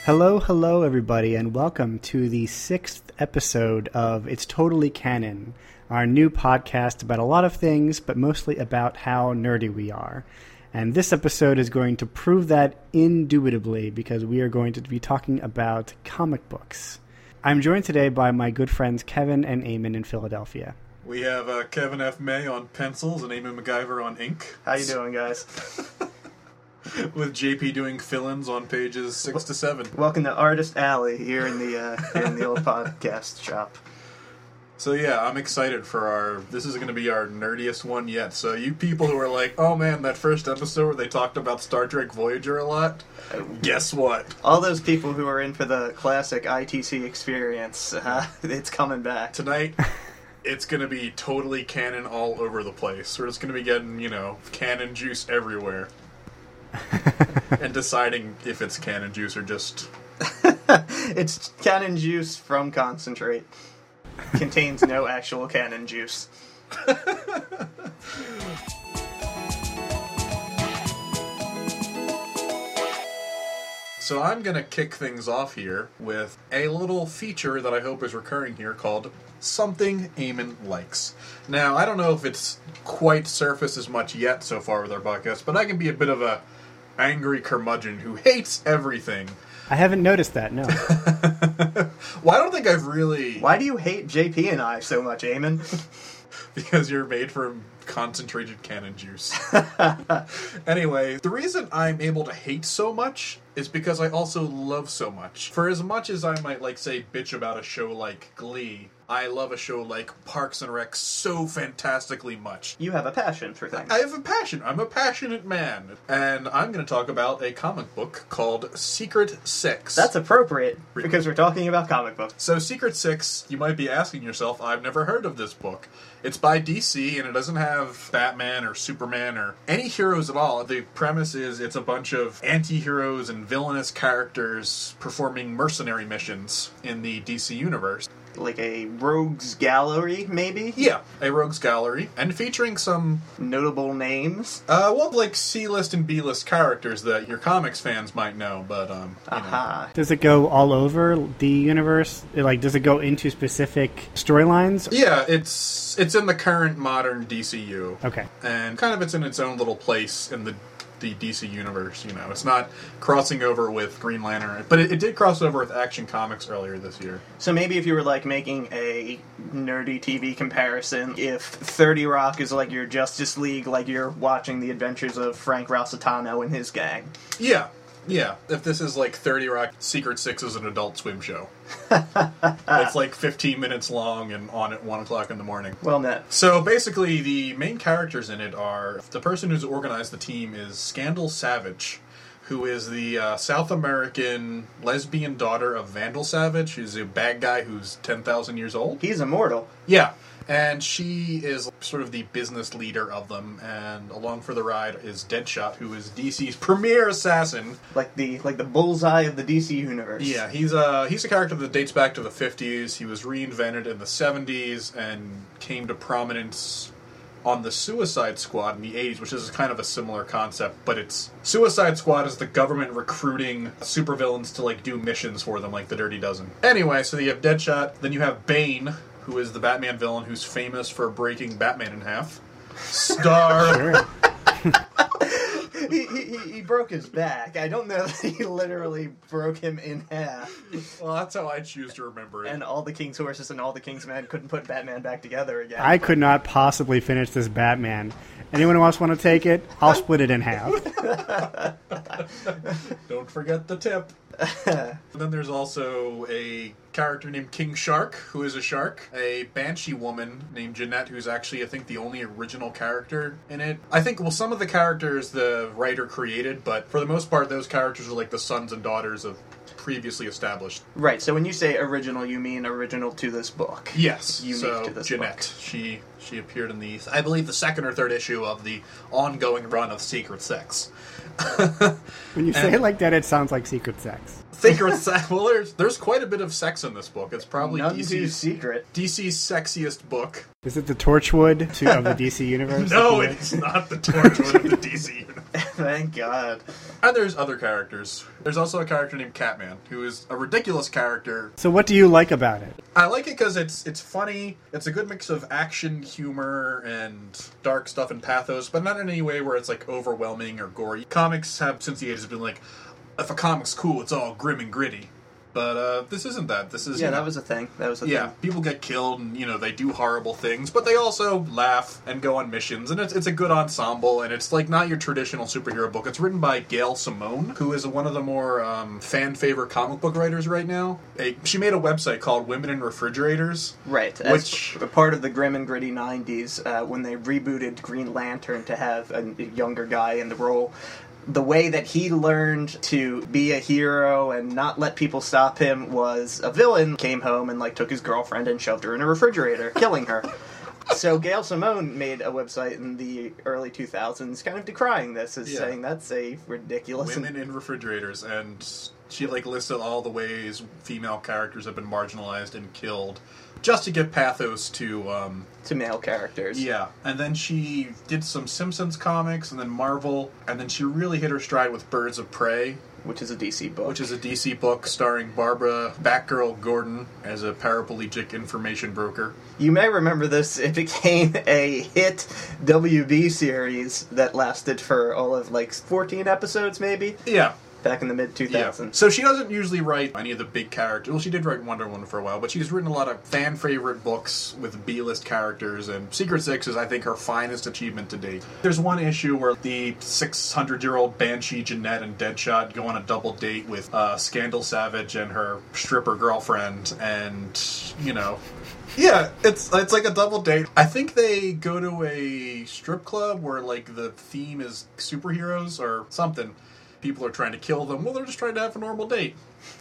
Hello, everybody, and welcome to the 6th episode of It's Totally Canon, our new podcast about a lot of things, but mostly about how nerdy we are. And this episode is going to prove that indubitably, because we are going to be talking about comic books. I'm joined today by my good friends Kevin and Eamon in Philadelphia. We have Kevin F. May on pencils and Eamon MacGyver on ink. How you doing, guys? With JP doing fill-ins on pages 6 to 7. Welcome to Artist Alley here in the old podcast shop. So yeah, I'm excited for this is going to be our nerdiest one yet. So you people who are like, oh man, that first episode where they talked about Star Trek Voyager a lot, guess what? All those people who are in for the classic ITC experience, it's coming back. Tonight, it's going to be totally canon all over the place. We're just going to be getting, canon juice everywhere. And deciding if it's canon juice or just... It's canon juice from concentrate. Contains no actual canon juice. So I'm going to kick things off here with a little feature that I hope is recurring here called Something Eamon Likes. Now, I don't know if it's quite surfaced as much yet so far with our podcast, but I can be a bit of a angry curmudgeon who hates everything. I haven't noticed that, no. Well, I don't think I've really... Why do you hate JP and I so much, Eamon? Because you're made from concentrated canon juice. Anyway, the reason I'm able to hate so much is because I also love so much. For as much as I might, say, bitch about a show like Glee, I love a show like Parks and Rec so fantastically much. You have a passion for things. I have a passion. I'm a passionate man. And I'm going to talk about a comic book called Secret Six. That's appropriate, because we're talking about comic books. So Secret Six, you might be asking yourself, I've never heard of this book. It's by DC, and it doesn't have Batman or Superman or any heroes at all. The premise is it's a bunch of anti-heroes and villainous characters performing mercenary missions in the DC universe. Like a rogues gallery, maybe? Yeah, a rogues gallery, and featuring some... notable names? C-list and B-list characters that your comics fans might know, but, Aha. Does it go all over the universe? Does it go into specific storylines? Yeah, it's in the current modern DCU. Okay. And kind of it's in its own little place in the DC universe, It's not crossing over with Green Lantern, but it did cross over with Action Comics earlier this year. So maybe if you were, making a nerdy TV comparison, if 30 Rock is like your Justice League, like you're watching the adventures of Frank Rossitano and his gang. Yeah. If this is like 30 Rock, Secret Six is an Adult Swim show. It's 15 minutes long and on at 1 o'clock in the morning. Well met. So basically, the main characters in it are... The person who's organized the team is Scandal Savage, who is the South American lesbian daughter of Vandal Savage, who's a bad guy who's 10,000 years old. He's immortal. Yeah. And she is sort of the business leader of them, and along for the ride is Deadshot, who is DC's premier assassin. Like the bullseye of the DC universe. Yeah, he's a character that dates back to the 50s. He was reinvented in the 70s and came to prominence on the Suicide Squad in the 80s, which is kind of a similar concept, but it's... Suicide Squad is the government recruiting supervillains to, do missions for them, like the Dirty Dozen. Anyway, so you have Deadshot, then you have Bane, who is the Batman villain who's famous for breaking Batman in half. Sure. He broke his back. I don't know that he literally broke him in half. Well, that's how I choose to remember it. And all the King's horses and all the King's men couldn't put Batman back together again. I could not possibly finish this Batman. Anyone else want to take it? I'll split it in half. Don't forget the tip. Then there's also a character named King Shark, who is a shark. A banshee woman named Jeanette, who's actually, I think, the only original character in it. I think, some of the characters the writer created, but for the most part, those characters are the sons and daughters of previously established. Right, so when you say original, you mean original to this book. Yes, unique to this Jeanette, book. she appeared in I believe, the second or third issue of the ongoing run of Secret Six. When you say it like that, it sounds like Secret Sex. Secret Sex. Well, there's quite a bit of sex in this book. It's probably None too secret. DC's sexiest book. Is it the Torchwood of the DC universe? No, it's not the Torchwood of the DC universe. Thank God. And there's other characters. There's also a character named Catman, who is a ridiculous character. So what do you like about it? I like it because it's funny. It's a good mix of action, humor, and dark stuff and pathos, but not in any way where it's like overwhelming or gory. Comics have, since the 80s, been like, if a comic's cool, it's all grim and gritty. But this isn't that. This is That was a thing. thing. People get killed and they do horrible things, but they also laugh and go on missions, and it's a good ensemble, and it's like not your traditional superhero book. It's written by Gail Simone, who is one of the more fan favorite comic book writers right now. She made a website called Women in Refrigerators. Right, which as part of the grim and gritty 90s, when they rebooted Green Lantern to have a younger guy in the role. The way that he learned to be a hero and not let people stop him was a villain came home and took his girlfriend and shoved her in a refrigerator, killing her. So Gail Simone made a website in the early 2000s kind of decrying this, saying that's a ridiculous... Women in refrigerators, and she listed all the ways female characters have been marginalized and killed just to give pathos to male characters. Yeah, and then she did some Simpsons comics, and then Marvel, and then she really hit her stride with Birds of Prey, which is a DC book. Which is a DC book starring Barbara Batgirl Gordon as a paraplegic information broker. You may remember this. It became a hit WB series that lasted for all of 14 episodes, maybe? Yeah. Back in the mid-2000s. Yeah. So she doesn't usually write any of the big characters. Well, she did write Wonder Woman for a while, but she's written a lot of fan-favorite books with B-list characters, and Secret Six is, I think, her finest achievement to date. There's one issue where the 600-year-old Banshee Jeanette and Deadshot go on a double date with Scandal Savage and her stripper girlfriend, and, yeah, it's like a double date. I think they go to a strip club where, the theme is superheroes or something. People are trying to kill them. Well, they're just trying to have a normal date.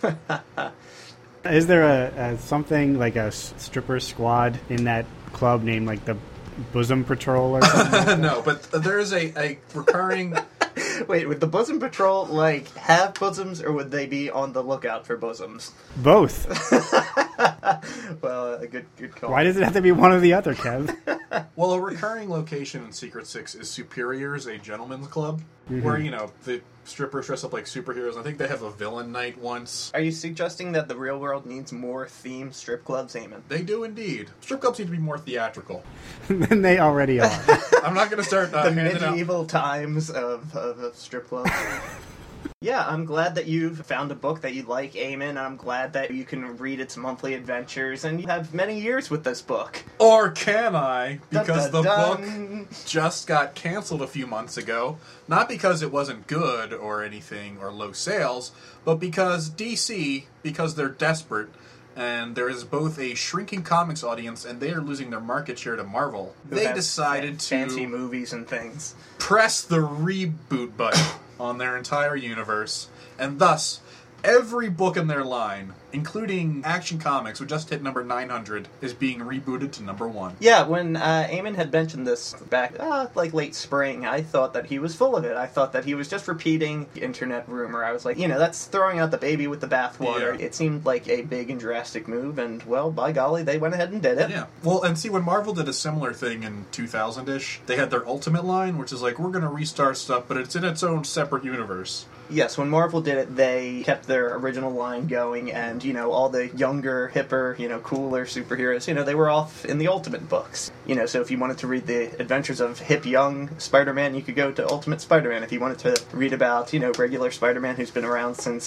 Is there a something like a stripper squad in that club named the Bosom Patrol or something? No, but there is a recurring... Wait, would the Bosom Patrol have bosoms, or would they be on the lookout for bosoms? Both. Well, a good call. Why does it have to be one or the other, Kev? Well, a recurring location in Secret Six is Superiors, a gentleman's club, where, the strippers dress up like superheroes. I think they have a villain night once. Are you suggesting that the real world needs more themed strip clubs, Eamon? They do indeed. Strip clubs need to be more theatrical. Than they already are. I'm not going to start the medieval times of strip clubs. Yeah, I'm glad that you've found a book that you like, Eamon. I'm glad that you can read its monthly adventures, and you have many years with this book. Or can I? Because dun, dun, the dun. book just got canceled a few months ago. Not because it wasn't good or anything, or low sales, but because DC, because they're desperate, and there is both a shrinking comics audience, and they are losing their market share to Marvel. They decided to... fancy movies and things. Press the reboot button on their entire universe, and thus every book in their line, including Action Comics, which just hit number 900, is being rebooted to number 1. Yeah, when Eamon had mentioned this back, late spring, I thought that he was full of it. I thought that he was just repeating the internet rumor. I was like, that's throwing out the baby with the bathwater. Yeah. It seemed like a big and drastic move, and, well, by golly, they went ahead and did it. Yeah. Well, and see, when Marvel did a similar thing in 2000-ish, they had their Ultimate line, which is we're going to restart stuff, but it's in its own separate universe. Yes, when Marvel did it, they kept their original line going, and, all the younger, hipper, cooler superheroes, they were all in the Ultimate books. So if you wanted to read the adventures of hip, young Spider-Man, you could go to Ultimate Spider-Man. If you wanted to read about, regular Spider-Man who's been around since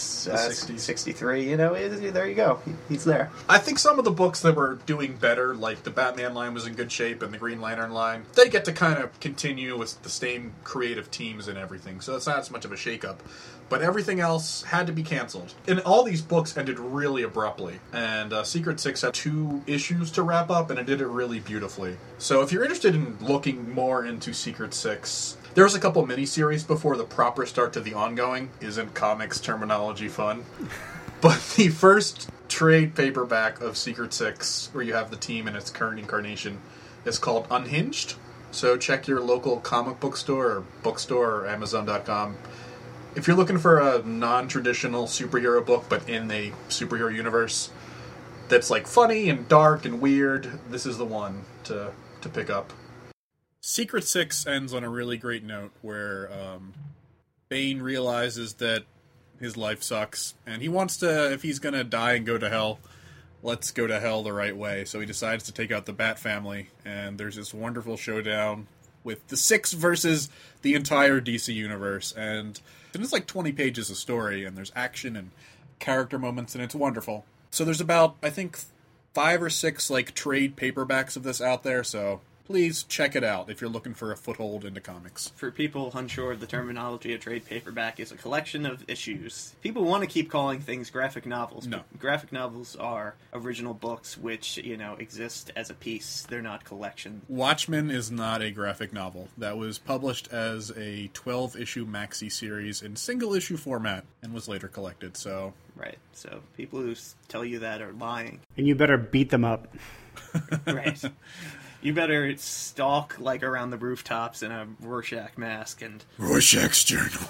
63, there you go. He's there. I think some of the books that were doing better, like the Batman line was in good shape and the Green Lantern line, they get to kind of continue with the same creative teams and everything, so it's not as much of a shakeup. But everything else had to be canceled. And all these books ended really abruptly. And Secret Six had 2 issues to wrap up, and it did it really beautifully. So if you're interested in looking more into Secret Six, there was a couple miniseries before the proper start to the ongoing. Isn't comics terminology fun? But the first trade paperback of Secret Six, where you have the team in its current incarnation, is called Unhinged. So check your local comic book store or Amazon.com. If you're looking for a non-traditional superhero book, but in a superhero universe, that's like funny and dark and weird, this is the one to pick up. Secret Six ends on a really great note where Bane realizes that his life sucks, and he wants to, if he's gonna die and go to hell, let's go to hell the right way. So he decides to take out the Bat family, and there's this wonderful showdown with the Six versus the entire DC universe, and it's like 20 pages of story, and there's action and character moments, and it's wonderful. So there's about, I think, 5 or 6 like trade paperbacks of this out there, so please check it out if you're looking for a foothold into comics. For people unsure of the terminology, a trade paperback is a collection of issues. People want to keep calling things graphic novels. No. Graphic novels are original books which, exist as a piece. They're not collections. Watchmen is not a graphic novel. That was published as a 12-issue maxi series in single-issue format and was later collected, so... Right. So people who tell you that are lying. And you better beat them up. Right. You better stalk, around the rooftops in a Rorschach mask and... Rorschach's Journal.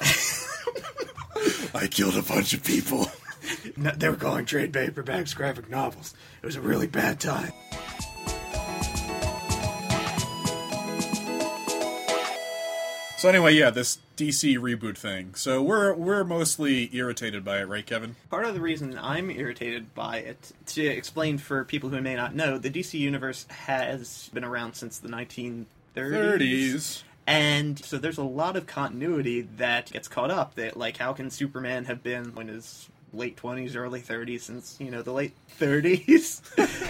I killed a bunch of people. No, they were calling trade paperbacks graphic novels. It was a really bad time. So anyway, yeah, this DC reboot thing. So we're mostly irritated by it, right, Kevin? Part of the reason I'm irritated by it, to explain for people who may not know, the DC Universe has been around since the 1930s. 30s. And so there's a lot of continuity that gets caught up. That, how can Superman have been in his late 20s, early 30s, since, the late 30s?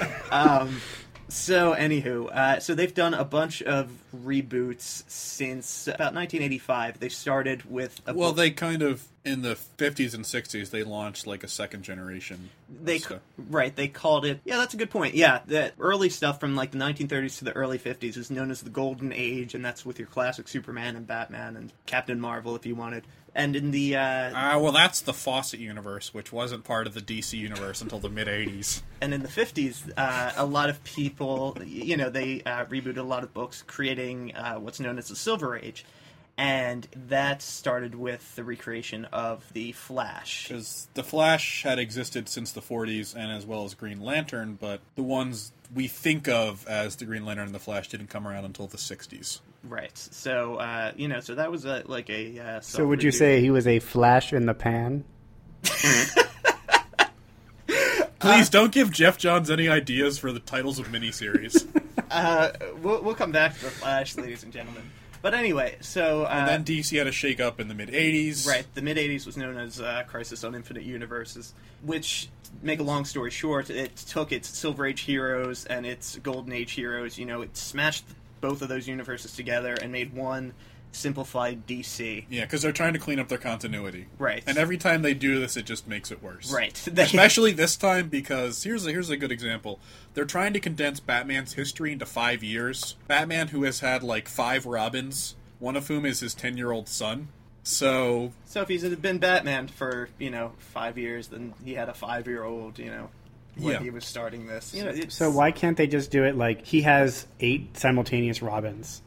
So, anywho, so they've done a bunch of reboots since about 1985. They started with a book. They kind of, in the 50s and 60s, they launched, a second generation. Right, they called it... Yeah, that's a good point. Yeah, the early stuff from, the 1930s to the early 50s is known as the Golden Age, and that's with your classic Superman and Batman and Captain Marvel, if you wanted. And in the... that's the Fawcett universe, which wasn't part of the DC universe until the mid-80s. And in the 50s, a lot of people, they rebooted a lot of books, creating what's known as the Silver Age. And that started with the recreation of the Flash. Because the Flash had existed since the 40s, and as well as Green Lantern, but the ones we think of as the Green Lantern and the Flash didn't come around until the 60s. Right. So, so that was a So would you say he was a flash in the pan? Please don't give Jeff Johns any ideas for the titles of miniseries. We'll come back to the Flash, ladies and gentlemen. But anyway, so... and then DC had a shake-up in the mid-'80s. Right, the mid-'80s was known as Crisis on Infinite Universes, which, make a long story short, it took its Silver Age heroes and its Golden Age heroes, it smashed both of those universes together and made one simplified DC. Yeah, because they're trying to clean up their continuity. Right. And every time they do this, it just makes it worse. Right. Especially this time, because here's a good example. They're trying to condense Batman's history into 5 years. Batman, who has had 5 Robins, one of whom is his 10-year-old son. So if he's been Batman for, 5 years, then he had a 5-year-old, when he was starting this. So why can't they just do it he has 8 simultaneous Robins?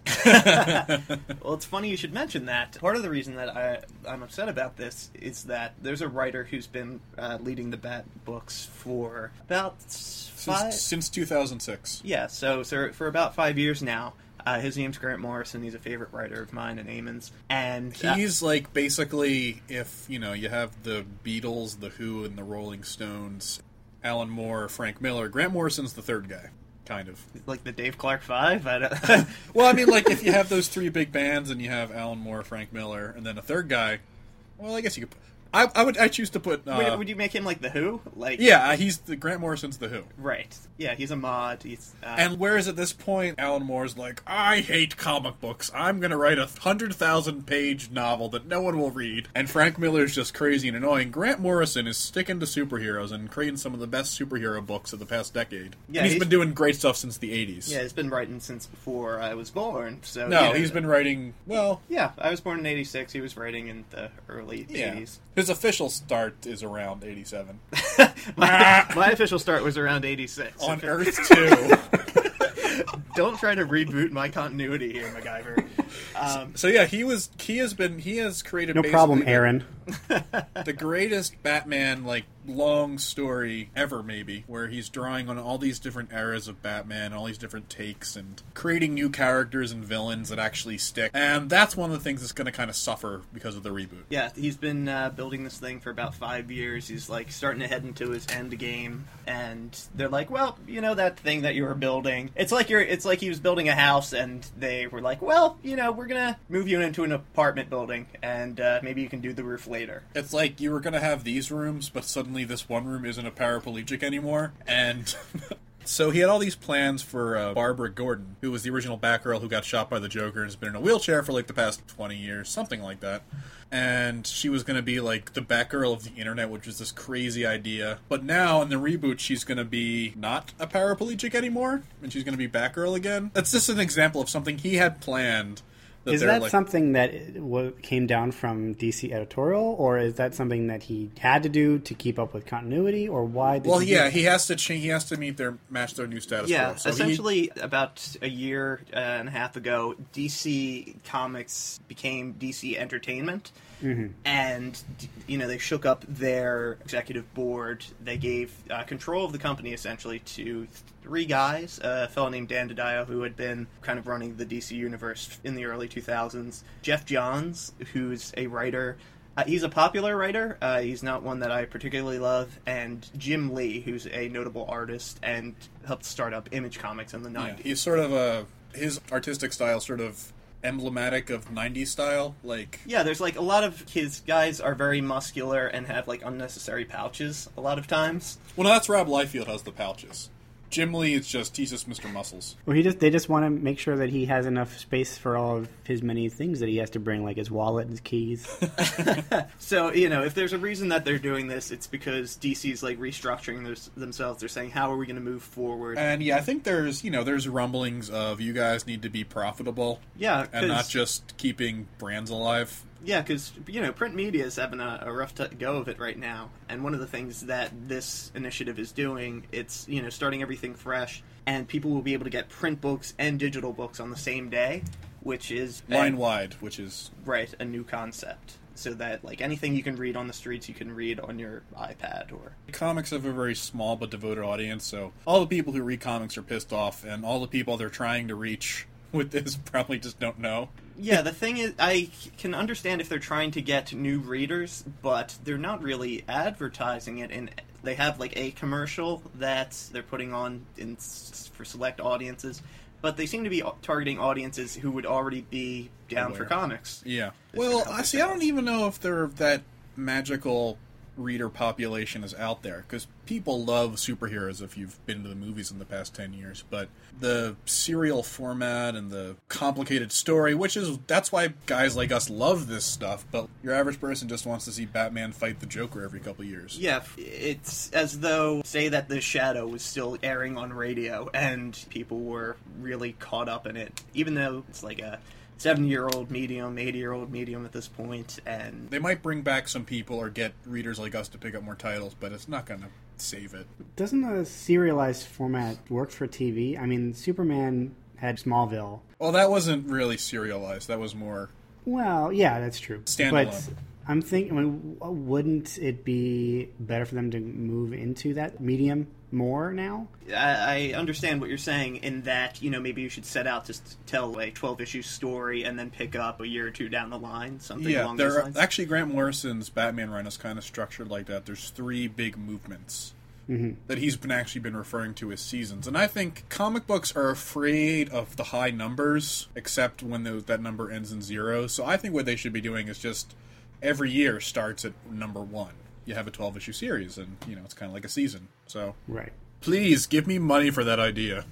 Well, it's funny you should mention that. Part of the reason that I'm upset about this is that there's a writer who's been leading the Bat books for about since 2006. Yeah, so for about 5 years now. His name's Grant Morrison. He's a favorite writer of mine and Eamon's. And he's basically, if you have the Beatles, the Who, and the Rolling Stones, Alan Moore, Frank Miller, Grant Morrison's the third guy, kind of. Like the Dave Clark Five? I don't... Well, I mean, if you have those 3 big bands and you have Alan Moore, Frank Miller, and then a third guy, well, I guess you could... I choose to put... would you make him like the Who? Yeah, Grant Morrison's the Who. Right. Yeah, he's a mod. He's and whereas at this point, Alan Moore's I hate comic books. I'm going to write a 100,000-page novel that no one will read. And Frank Miller's just crazy and annoying. Grant Morrison is sticking to superheroes and creating some of the best superhero books of the past decade. Yeah, and he's been doing great stuff since the 80s. Yeah, he's been writing since before I was born. So no, he's been writing, Yeah, I was born in 86. He was writing in the early 80s. His official start is around 87. my official start was around 86. On Earth 2. Don't try to reboot my continuity here, MacGyver. So yeah, he has created. No problem, Aaron. The greatest Batman, like, long story ever, maybe, where he's drawing on all these different eras of Batman, all these different takes, and creating new characters and villains that actually stick. And that's one of the things that's going to kind of suffer because of the reboot. Yeah, he's been building this thing for about 5 years. He's, like, starting to head into his end game, and they're like, well, you know that thing that you were building? It's like he was building a house, and they were like, well, you know, we're going to move you into an apartment building, and maybe you can do the roof later. It's like you were going to have these rooms, but suddenly this one room isn't a paraplegic anymore, and so he had all these plans for Barbara Gordon, who was the original Batgirl who got shot by the Joker and has been in a wheelchair for like the past 20 years, something like that. And she was going to be like the Batgirl of the internet, which was this crazy idea. But now in the reboot, she's going to be not a paraplegic anymore, and she's going to be Batgirl again. That's just an example of something he had planned. Is that something that came down from DC editorial, or is that something that he had to do to keep up with continuity, or why? He has to change. He has to match their new status quo. Yeah, so essentially, about a year and a half ago, DC Comics became DC Entertainment. Mm-hmm. And, you know, they shook up their executive board. They gave control of the company, essentially, to 3 guys. A fellow named Dan DiDio, who had been kind of running the DC universe in the early 2000s. Jeff Johns, who's a writer. He's a popular writer. He's not one that I particularly love. And Jim Lee, who's a notable artist and helped start up Image Comics in the 90s. Yeah, he's sort of his artistic style sort of emblematic of 90s style, like... Yeah, there's, like, a lot of his guys are very muscular and have, like, unnecessary pouches a lot of times. Well, no, that's Rob Liefeld has the pouches. Jim Lee he's just Mr. Muscles. Well, they just want to make sure that he has enough space for all of his many things that he has to bring, like his wallet and his keys. So, you know, if there's a reason that they're doing this, it's because DC's, like, restructuring themselves. They're saying, how are we going to move forward? And, yeah, I think there's rumblings of you guys need to be profitable. Yeah, and not just keeping brands alive. Yeah, because, you know, print media is having a rough go of it right now. And one of the things that this initiative is doing, it's, you know, starting everything fresh. And people will be able to get print books and digital books on the same day, which is... Line-wide, which is... Right, a new concept. So that, like, anything you can read on the streets, you can read on your iPad or... Comics have a very small but devoted audience, so all the people who read comics are pissed off, and all the people they're trying to reach with this probably just don't know. Yeah, the thing is, I can understand if they're trying to get new readers, but they're not really advertising it. And they have, like, a commercial that they're putting on for select audiences, but they seem to be targeting audiences who would already be down for comics. Yeah. Well, I don't even know if they're that magical reader population is out there, because people love superheroes if you've been to the movies in the past 10 years, but the serial format and the complicated story, that's why guys like us love this stuff, but your average person just wants to see Batman fight the Joker every couple years. Yeah, it's as though, say that The Shadow was still airing on radio, and people were really caught up in it, even though it's like a 70-year-old medium, 80-year-old medium at this point, and... They might bring back some people or get readers like us to pick up more titles, but it's not going to save it. Doesn't a serialized format work for TV? I mean, Superman had Smallville. Well, that wasn't really serialized. That was more... Well, yeah, that's true. Standalone. But I'm thinking, wouldn't it be better for them to move into that medium more now? I understand what you're saying in that, you know, maybe you should set out to tell a 12-issue story and then pick up a year or two down the line, something along those lines. Actually, Grant Morrison's Batman run is kind of structured like that. There's 3 big movements that he's been referring to as seasons. And I think comic books are afraid of the high numbers, except when that number ends in 0. So I think what they should be doing is just every year starts at number 1. You have a 12-issue series, and, you know, it's kind of like a season. So, right. Please, give me money for that idea.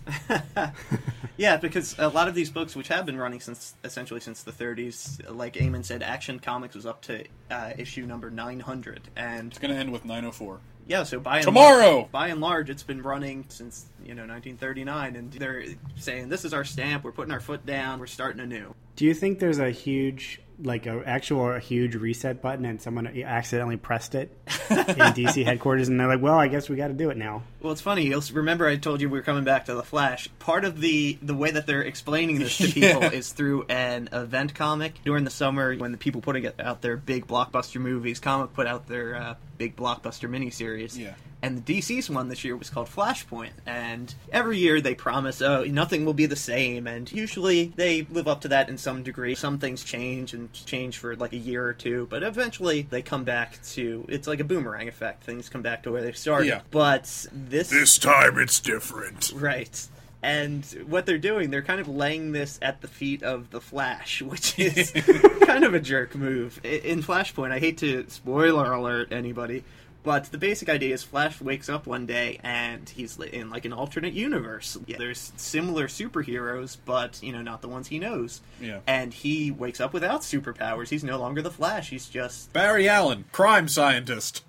Yeah, because a lot of these books, which have been running essentially since the 30s, like Eamon said, Action Comics was up to issue number 900. And it's going to end with 904. Yeah, so by and large, it's been running since, 1939, and they're saying, this is our stamp, we're putting our foot down, we're starting anew. Do you think there's a huge... like a huge reset button and someone accidentally pressed it in DC headquarters and they're like, well, I guess we got to do it now? Well, it's funny. You'll remember I told you we were coming back to The Flash. Part of the way that they're explaining this to people is through an event comic. During the summer, when the people putting out their big blockbuster movies, Comic put out their big blockbuster miniseries. Yeah. And the DC's one this year was called Flashpoint. And every year they promise, oh, nothing will be the same. And usually they live up to that in some degree. Some things change and change for like a year or two. But eventually they come back to, it's like a boomerang effect. Things come back to where they started. Yeah. But this time it's different. Right. And what they're doing, they're kind of laying this at the feet of the Flash, which is kind of a jerk move. In Flashpoint, I hate to spoiler alert anybody, but the basic idea is Flash wakes up one day and he's in like an alternate universe. Yeah, there's similar superheroes, but, not the ones he knows. Yeah. And he wakes up without superpowers. He's no longer the Flash. He's just... Barry Allen, crime scientist.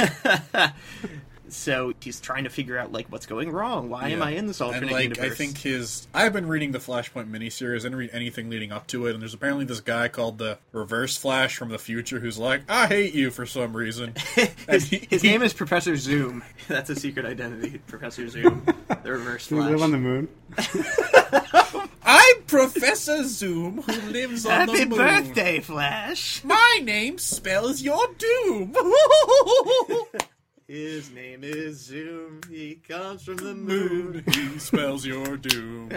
So he's trying to figure out, what's going wrong? Why am I in this alternate universe? I think I've been reading the Flashpoint miniseries. I didn't read anything leading up to it, and there's apparently this guy called the Reverse Flash from the future who's like, I hate you for some reason. his name is Professor Zoom. That's a secret identity, Professor Zoom, the Reverse Flash. Do you live on the moon? I'm Professor Zoom, who lives on the moon. Happy birthday, Flash! My name spells your doom! His name is Zoom. He comes from the moon. He spells your doom.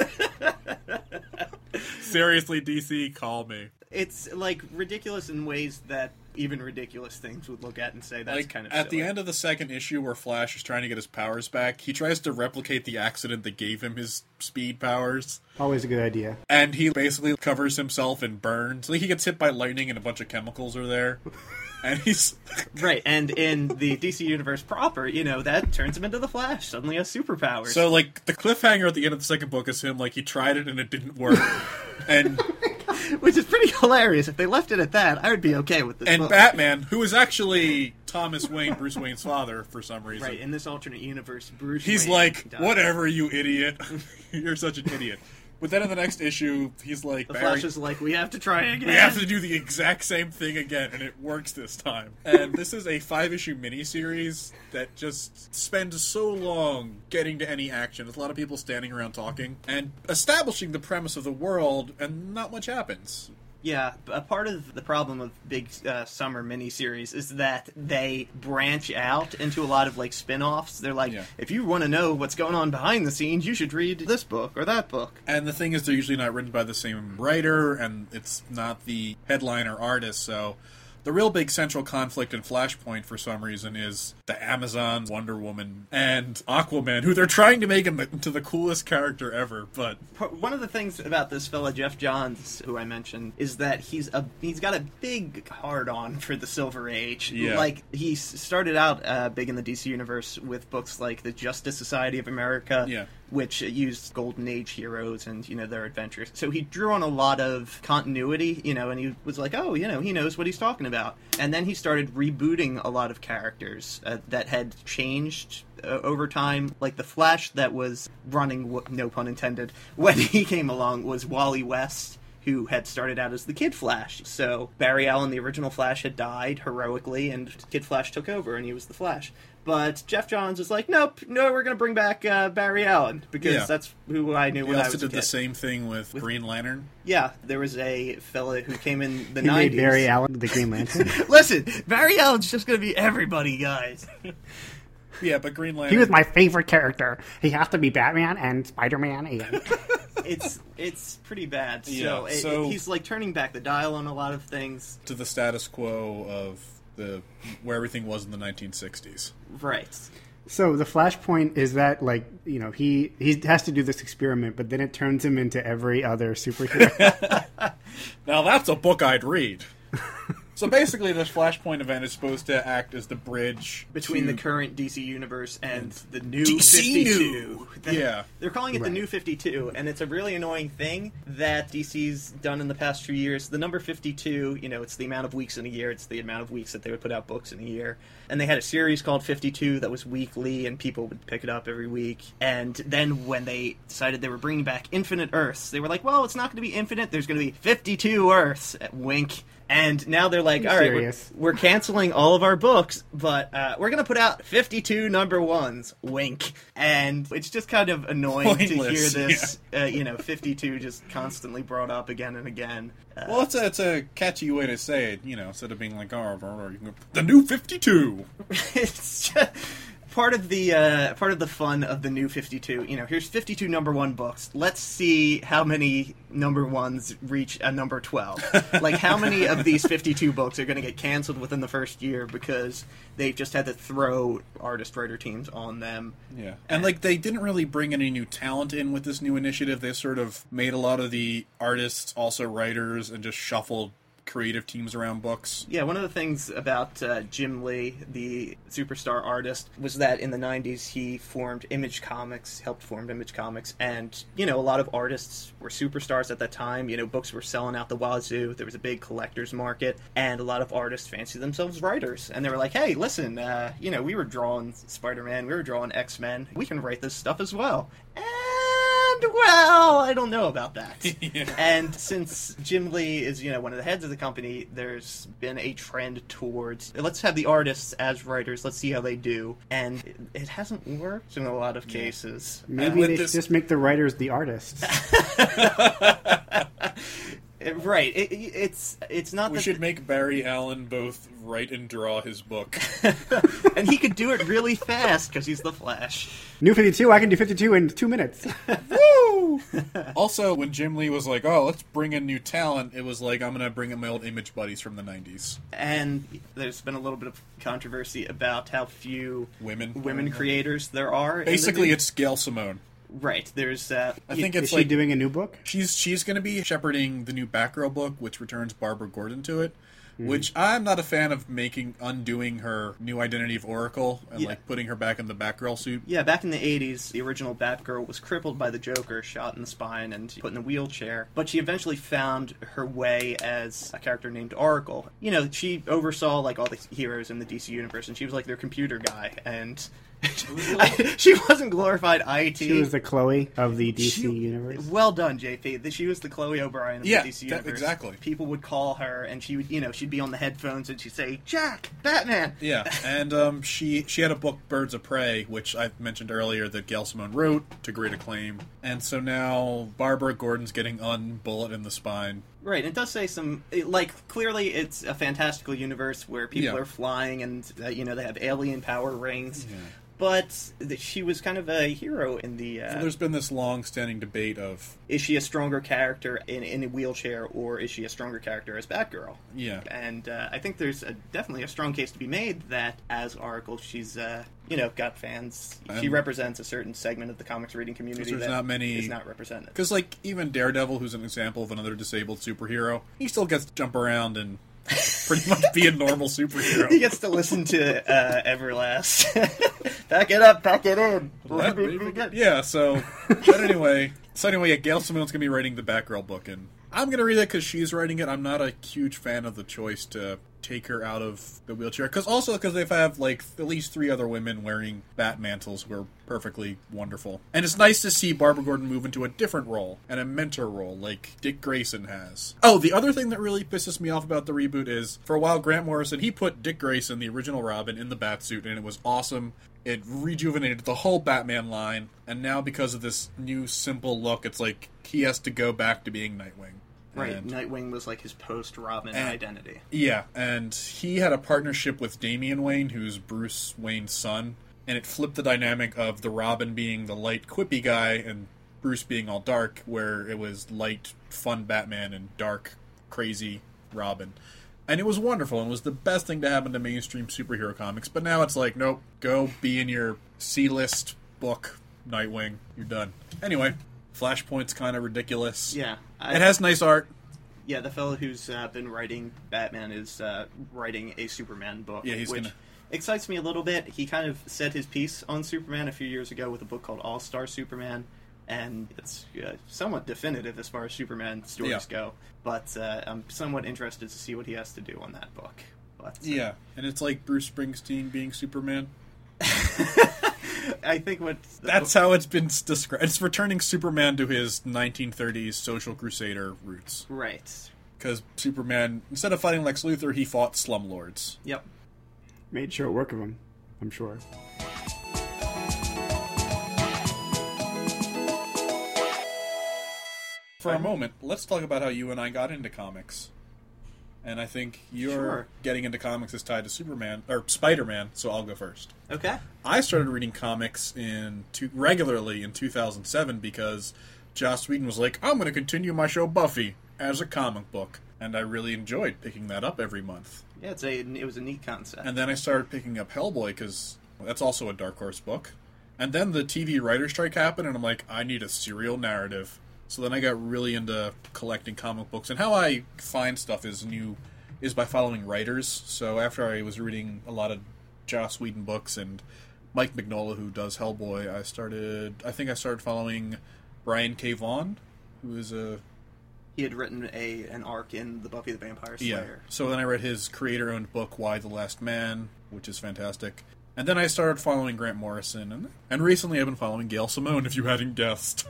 Seriously, DC, call me. It's, ridiculous in ways that even ridiculous things would look at and say that's kind of at silly. the end of the second issue where Flash is trying to get his powers back, he tries to replicate the accident that gave him his speed powers. Always a good idea. And he basically covers himself in burns. He gets hit by lightning and a bunch of chemicals are there. And he's... Right, and in the DC universe proper, that turns him into the Flash. Suddenly has superpowers. So, the cliffhanger at the end of the second book is him, he tried it and it didn't work. And... Which is pretty hilarious. If they left it at that, I would be okay with this book. And Batman, who is actually Thomas Wayne, Bruce Wayne's father, for some reason. Right, in this alternate universe, Bruce He's Wayne like, died. whatever, you idiot. You're such an idiot. But then in the next issue, he's like, The Barry, Flash is like, we have to try again. we have to do the exact same thing again, and it works this time. And this is a 5-issue miniseries that just spends so long getting to any action. There's a lot of people standing around talking and establishing the premise of the world, and not much happens. Yeah, a part of the problem of big summer miniseries is that they branch out into a lot of spin-offs. They're like, if you want to know what's going on behind the scenes, you should read this book or that book. And the thing is, they're usually not written by the same writer, and it's not the headliner artist, so... The real big central conflict in Flashpoint, for some reason, is the Amazons, Wonder Woman, and Aquaman, who they're trying to make into the coolest character ever, but... One of the things about this fella, Jeff Johns, who I mentioned, is that he's got a big hard-on for the Silver Age. Yeah. He started out big in the DC universe with books like the Justice Society of America, which used Golden Age heroes and, their adventures. So he drew on a lot of continuity, and he was like, oh, he knows what he's talking about. And then he started rebooting a lot of characters that had changed over time. Like the Flash that was running, no pun intended, when he came along was Wally West, who had started out as the Kid Flash. So Barry Allen, the original Flash, had died heroically, and Kid Flash took over, and he was the Flash. But Jeff Johns was like, nope, no, we're going to bring back Barry Allen, because that's who I knew when I was a kid. He also did the same thing with Green Lantern. Yeah, there was a fella who came in the 90s. Made Barry Allen the Green Lantern? Listen, Barry Allen's just going to be everybody, guys. Yeah, but Green Lantern... He was my favorite character. He has to be Batman and Spider-Man and... It's pretty bad. Yeah, so he's turning back the dial on a lot of things. To the status quo of where everything was in the 1960s. Right. So the Flashpoint is that he has to do this experiment, but then it turns him into every other superhero. Now that's a book I'd read. So basically, this Flashpoint event is supposed to act as the bridge between the current DC universe and the new DC 52. Yeah. They're calling it the new 52, and it's a really annoying thing that DC's done in the past few years. The number 52, it's the amount of weeks in a year. It's the amount of weeks that they would put out books in a year. And they had a series called 52 that was weekly, and people would pick it up every week. And then when they decided they were bringing back Infinite Earths, they were like, well, it's not going to be infinite. There's going to be 52 Earths. Wink. And now they're like, I'm all right, serious. we're canceling all of our books, but we're going to put out 52 number ones. Wink. And it's just kind of annoying to hear Pointless, this, 52 just constantly brought up again and again. Well, it's a catchy way to say it, instead of being like, oh, the new 52. It's just part of the fun of the new 52. Here's 52 number one books. Let's see how many number ones reach a number 12. Like, how many of these 52 books are going to get canceled within the first year because they've just had to throw artist-writer teams on them. Yeah. And, they didn't really bring any new talent in with this new initiative. They sort of made a lot of the artists also writers and just shuffled creative teams around books. Yeah, one of the things about Jim Lee, the superstar artist, was that in the 90s he formed Image Comics, helped form Image Comics, and, a lot of artists were superstars at that time. Books were selling out the wazoo, there was a big collector's market, and a lot of artists fancied themselves writers. And they were like, hey, listen, we were drawing Spider-Man, we were drawing X-Men, we can write this stuff as well. And, well, I don't know about that. Yeah. And since Jim Lee is, one of the heads of the company, there's been a trend towards, let's have the artists as writers, let's see how they do. And it hasn't worked in a lot of cases. Maybe they should just make the writers the artists. Right. It's not We should make Barry Allen both write and draw his book. And he could do it really fast because he's the Flash. New 52, I can do 52 in 2 minutes. Woo! Also, when Jim Lee was like, oh, let's bring in new talent, it was like, I'm going to bring in my old Image buddies from the 90s. And there's been a little bit of controversy about how few women creators there are. Basically, it's Gail Simone. Right. There's. I think it's Is she doing a new book? She's going to be shepherding the new Batgirl book, which returns Barbara Gordon to it. Which I'm not a fan of undoing her new identity of Oracle and putting her back in the Batgirl suit. Yeah, back in the 80s, the original Batgirl was crippled by the Joker, shot in the spine, and put in a wheelchair. But she eventually found her way as a character named Oracle. She oversaw all the heroes in the DC universe, and she was their computer guy. And she wasn't glorified IT. She was the Chloe of the DC universe. Well done, JP. She was the Chloe O'Brien of the DC universe. Exactly. People would call her, and she would, she'd be on the headphones, and she'd say, "Jack, Batman." Yeah, and she had a book, Birds of Prey, which I mentioned earlier that Gail Simone wrote to great acclaim, and so now Barbara Gordon's getting bullet in the spine. Right, it does say clearly it's a fantastical universe where people are flying and, they have alien power rings. Yeah. But she was kind of a hero in the... So there's been this long-standing debate of... Is she a stronger character in a wheelchair, or is she a stronger character as Batgirl? Yeah. And I think there's definitely a strong case to be made that as Oracle, she's, got fans. She represents a certain segment of the comics reading community that not many... is not represented. Because, even Daredevil, who's an example of another disabled superhero, he still gets to jump around and... pretty much be a normal superhero. He gets to listen to Everlast. Pack it up, pack it in. Yeah, but anyway, Gail Simone's going to be writing the Batgirl book, and I'm going to read it because she's writing it. I'm not a huge fan of the choice to take her out of the wheelchair, because they have at least 3 other women wearing bat mantles who are perfectly wonderful. And it's nice to see Barbara Gordon move into a different role, and a mentor role, like Dick Grayson has. Oh, the other thing that really pisses me off about the reboot is, for a while, Grant Morrison, he put Dick Grayson, the original Robin, in the Batsuit, and it was awesome. It rejuvenated the whole Batman line, and now because of this new simple look, it's like he has to go back to being Nightwing. Right, Nightwing was his post-Robin identity. Yeah, and he had a partnership with Damian Wayne, who's Bruce Wayne's son, and it flipped the dynamic of the Robin being the light, quippy guy, and Bruce being all dark, where it was light, fun Batman and dark, crazy Robin. And it was wonderful, and it was the best thing to happen to mainstream superhero comics, but now it's like, nope, go be in your C-list book, Nightwing, you're done. Anyway... Flashpoint's kind of ridiculous. Yeah. It has nice art. Yeah, the fellow who's been writing Batman is writing a Superman book, which excites me a little bit. He kind of said his piece on Superman a few years ago with a book called All-Star Superman, and it's somewhat definitive as far as Superman stories go, but I'm somewhat interested to see what he has to do on that book. But, and it's like Bruce Springsteen being Superman. I think that's how it's been described. It's returning Superman to his 1930s social crusader roots. Right. because Superman, instead of fighting Lex Luthor, he fought slumlords. Yep. Made short work of him, I'm sure. For a moment, let's talk about how you and I got into comics. And I think your getting into comics is tied to Superman or Spider-Man, so I'll go first. Okay. I started reading comics regularly in 2007 because Joss Whedon was like, I'm going to continue my show Buffy as a comic book. And I really enjoyed picking that up every month. Yeah, it was a neat concept. And then I started picking up Hellboy because that's also a Dark Horse book. And then the TV writer's strike happened, and I'm like, I need a serial narrative. So then I got really into collecting comic books. And how I find stuff is by following writers. So after I was reading a lot of Joss Whedon books and Mike Mignola, who does Hellboy, I think I started following Brian K. Vaughan, who is He had written an arc in the Buffy the Vampire Slayer. Yeah. So then I read his creator-owned book, Why the Last Man, which is fantastic. And then I started following Grant Morrison, and recently I've been following Gail Simone, if you hadn't guessed.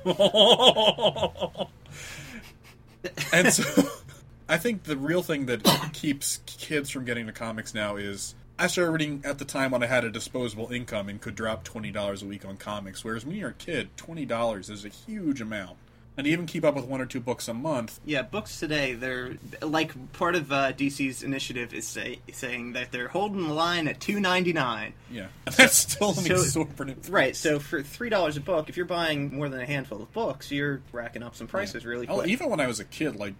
And so I think the real thing that keeps kids from getting to comics now is I started reading at the time when I had a disposable income and could drop $20 a week on comics, whereas when you're a kid, $20 is a huge amount. And to even keep up with 1 or 2 books a month. Yeah, books today, they're like part of DC's initiative is saying that they're holding the line at $2.99. Yeah, that's still an exorbitant. Right, so for $3 a book, if you're buying more than a handful of books, you're racking up some prices really quick. Even when I was a kid, like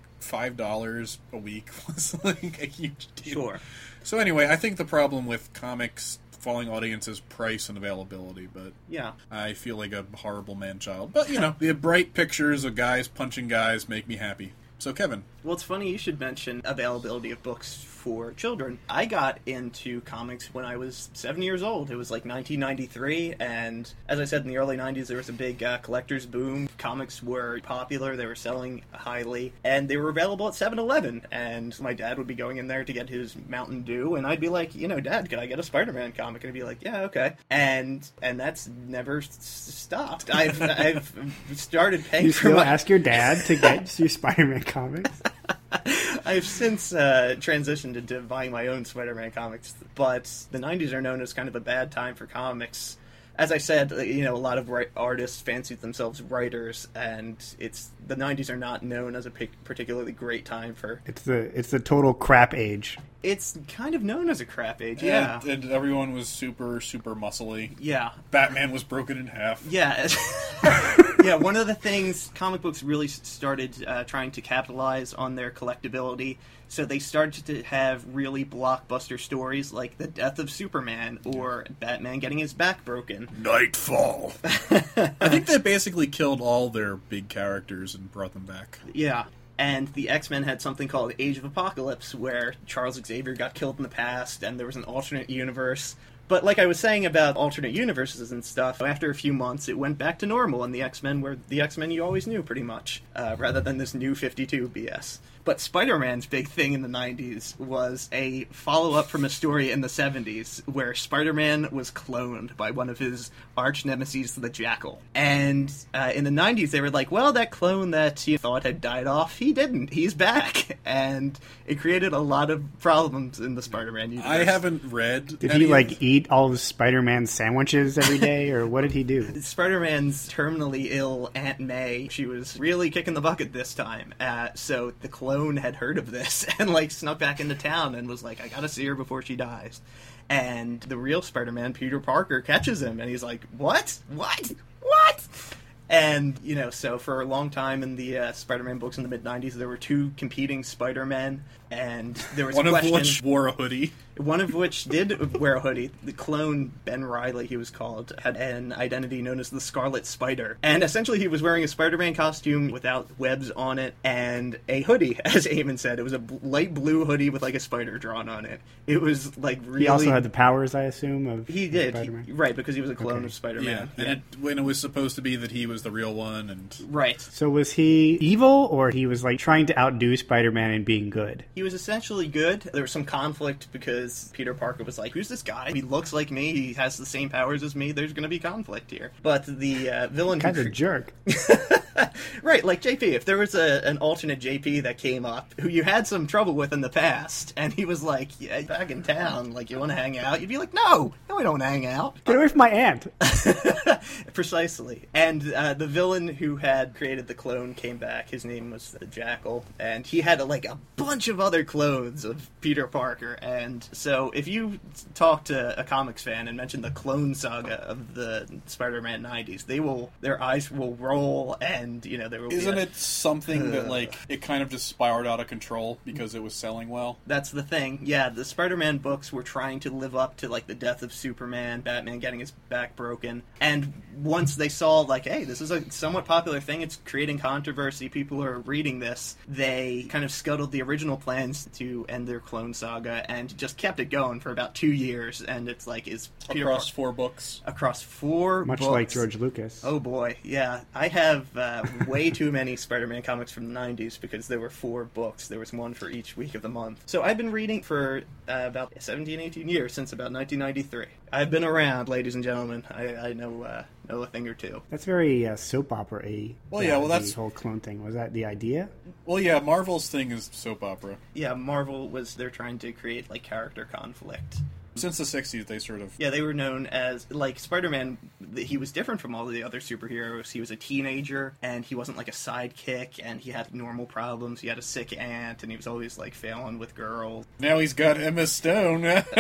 $5 a week was like a huge deal. Sure. So anyway, I think the problem with comics falling audiences, price and availability, but yeah, I feel like a horrible man-child. But, the bright pictures of guys punching guys make me happy. So, Kevin. Well, it's funny you should mention availability of books for children. I got into comics when I was 7 years old. It was like 1993, and as I said, in the early 90s, there was a big collector's boom. Comics were popular, they were selling highly, and they were available at 7-Eleven, and my dad would be going in there to get his Mountain Dew, and I'd be like, Dad, could I get a Spider-Man comic? And he'd be like, yeah, okay. And that's never stopped. I've started paying for You still ask your dad to get you Spider-Man comics? I've since transitioned into buying my own Spider-Man comics, but the 90s are known as kind of a bad time for comics. As I said, a lot of artists fancied themselves writers, and the 90s are not known as a particularly great time for... It's the total crap age. It's kind of known as a crap age, yeah. And everyone was super, super muscly. Yeah. Batman was broken in half. Yeah. Yeah, one of the things comic books really started trying to capitalize on their collectability, so they started to have really blockbuster stories like the death of Superman or Batman getting his back broken. Nightfall. I think they basically killed all their big characters and brought them back. Yeah. And the X-Men had something called Age of Apocalypse, where Charles Xavier got killed in the past, and there was an alternate universe. But like I was saying about alternate universes and stuff, after a few months, it went back to normal, and the X-Men were the X-Men you always knew, pretty much, rather than this new 52 BS. But Spider-Man's big thing in the 90s was a follow-up from a story in the 70s where Spider-Man was cloned by one of his arch-nemesis, the Jackal. And in the 90s, they were like, well, that clone that you thought had died off, he didn't. He's back. And it created a lot of problems in the Spider-Man universe. I haven't read... Did he, eat all of Spider-Man sandwiches every day, or what did he do? Spider-Man's terminally ill Aunt May, she was really kicking the bucket this time. So the clone had heard of this and snuck back into town and was like, I gotta see her before she dies. And the real Spider-Man, Peter Parker, catches him and he's like, what? And, so for a long time in the Spider-Man books in the mid-90s, there were 2 competing Spider-Men, and there was one a question... of which wore a hoodie. One of which did wear a hoodie. The clone, Ben Reilly, he was called, had an identity known as the Scarlet Spider. And essentially he was wearing a Spider-Man costume without webs on it, and a hoodie, as Eamon said. It was a light blue hoodie with a spider drawn on it. It was, really... He also had the powers, I assume, of He did. Spider-Man? Right, because he was a clone of Spider-Man. Yeah, and when it was supposed to be that he was the real one, and... Right. So was he evil, or he was, trying to outdo Spider-Man and being good? He was essentially good. There was some conflict because Peter Parker was like, who's this guy? He looks like me. He has the same powers as me. There's going to be conflict here. But the villain... Kind of a jerk. Right, like JP. If there was an alternate JP that came up who you had some trouble with in the past, and he was like, yeah, back in town, like, you want to hang out? You'd be like, no, we don't hang out. Get away from my aunt. Precisely. And the villain who had created the clone came back. His name was the Jackal, and he had like a bunch of other clones of Peter Parker. And so if you talk to a comics fan and mention the clone saga of the Spider-Man 90s, their eyes will roll, and there will Isn't be it something that like it kind of just spiraled out of control because it was selling well? That's the thing. Yeah, the Spider-Man books were trying to live up to like the death of Superman, Batman getting his back broken, and once they saw like, hey, this is a somewhat popular thing, it's creating controversy, people are reading this, they kind of scuttled the original plans to end their clone saga and just kept it going for about 2 years. And it's like, is Peter Across 4 books. Across 4 Much books. like George Lucas. Oh boy, yeah. I have way too many Spider-Man comics from the 90s because there were 4 books. There was one for each week of the month. So I've been reading for about 17, 18 years, since about 1993. I've been around, ladies and gentlemen. I know a thing or two. That's very soap opera-y. Well, yeah, well, that's... the whole clone thing. Was that the idea? Well, yeah, Marvel's thing is soap opera. Yeah, Marvel they're trying to create, like, character conflict. Since the 60s, they sort of... Yeah, they were known as, like, Spider-Man, he was different from all the other superheroes. He was a teenager, and he wasn't, like, a sidekick, and he had normal problems. He had a sick aunt, and he was always, like, failing with girls. Now he's got Emma Stone.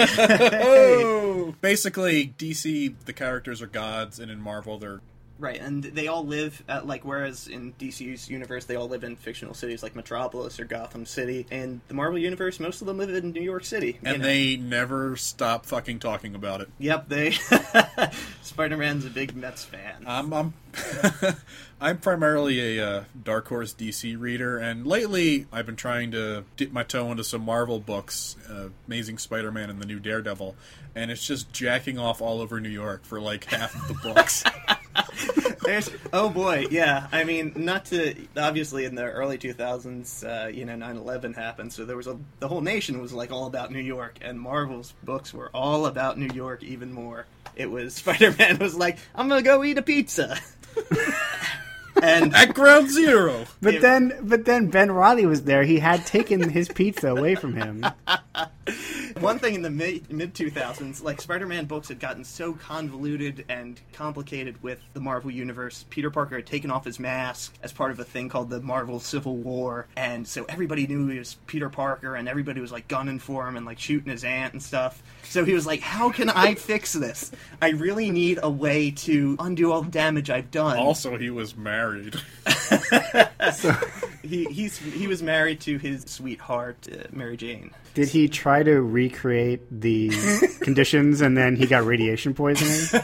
Oh! Basically, DC, the characters are gods, and in Marvel, they're... Right, and they all live at, like, whereas in DC's universe, they all live in fictional cities like Metropolis or Gotham City. In the Marvel universe, most of them live in New York City. And they never stop fucking talking about it. Yep, Spider-Man's a big Mets fan. I'm primarily a Dark Horse DC reader, and lately I've been trying to dip my toe into some Marvel books, Amazing Spider-Man and the New Daredevil, and it's just jacking off all over New York for like half of the books. Oh boy, yeah. I mean, obviously in the early 2000s, 9/11 happened, so there was the whole nation was like all about New York, and Marvel's books were all about New York even more. It was, Spider-Man was like, I'm gonna go eat a pizza. And at Ground Zero. But then Ben Reilly was there. He had taken his pizza away from him. One thing in the mid-2000s, like, Spider-Man books had gotten so convoluted and complicated with the Marvel Universe. Peter Parker had taken off his mask as part of a thing called the Marvel Civil War, and so everybody knew he was Peter Parker, and everybody was, like, gunning for him and, like, shooting his aunt and stuff. So he was like, how can I fix this? I really need a way to undo all the damage I've done. Also, he was married. So he was married to his sweetheart, Mary Jane. Did he try to recreate the conditions and then he got radiation poisoning?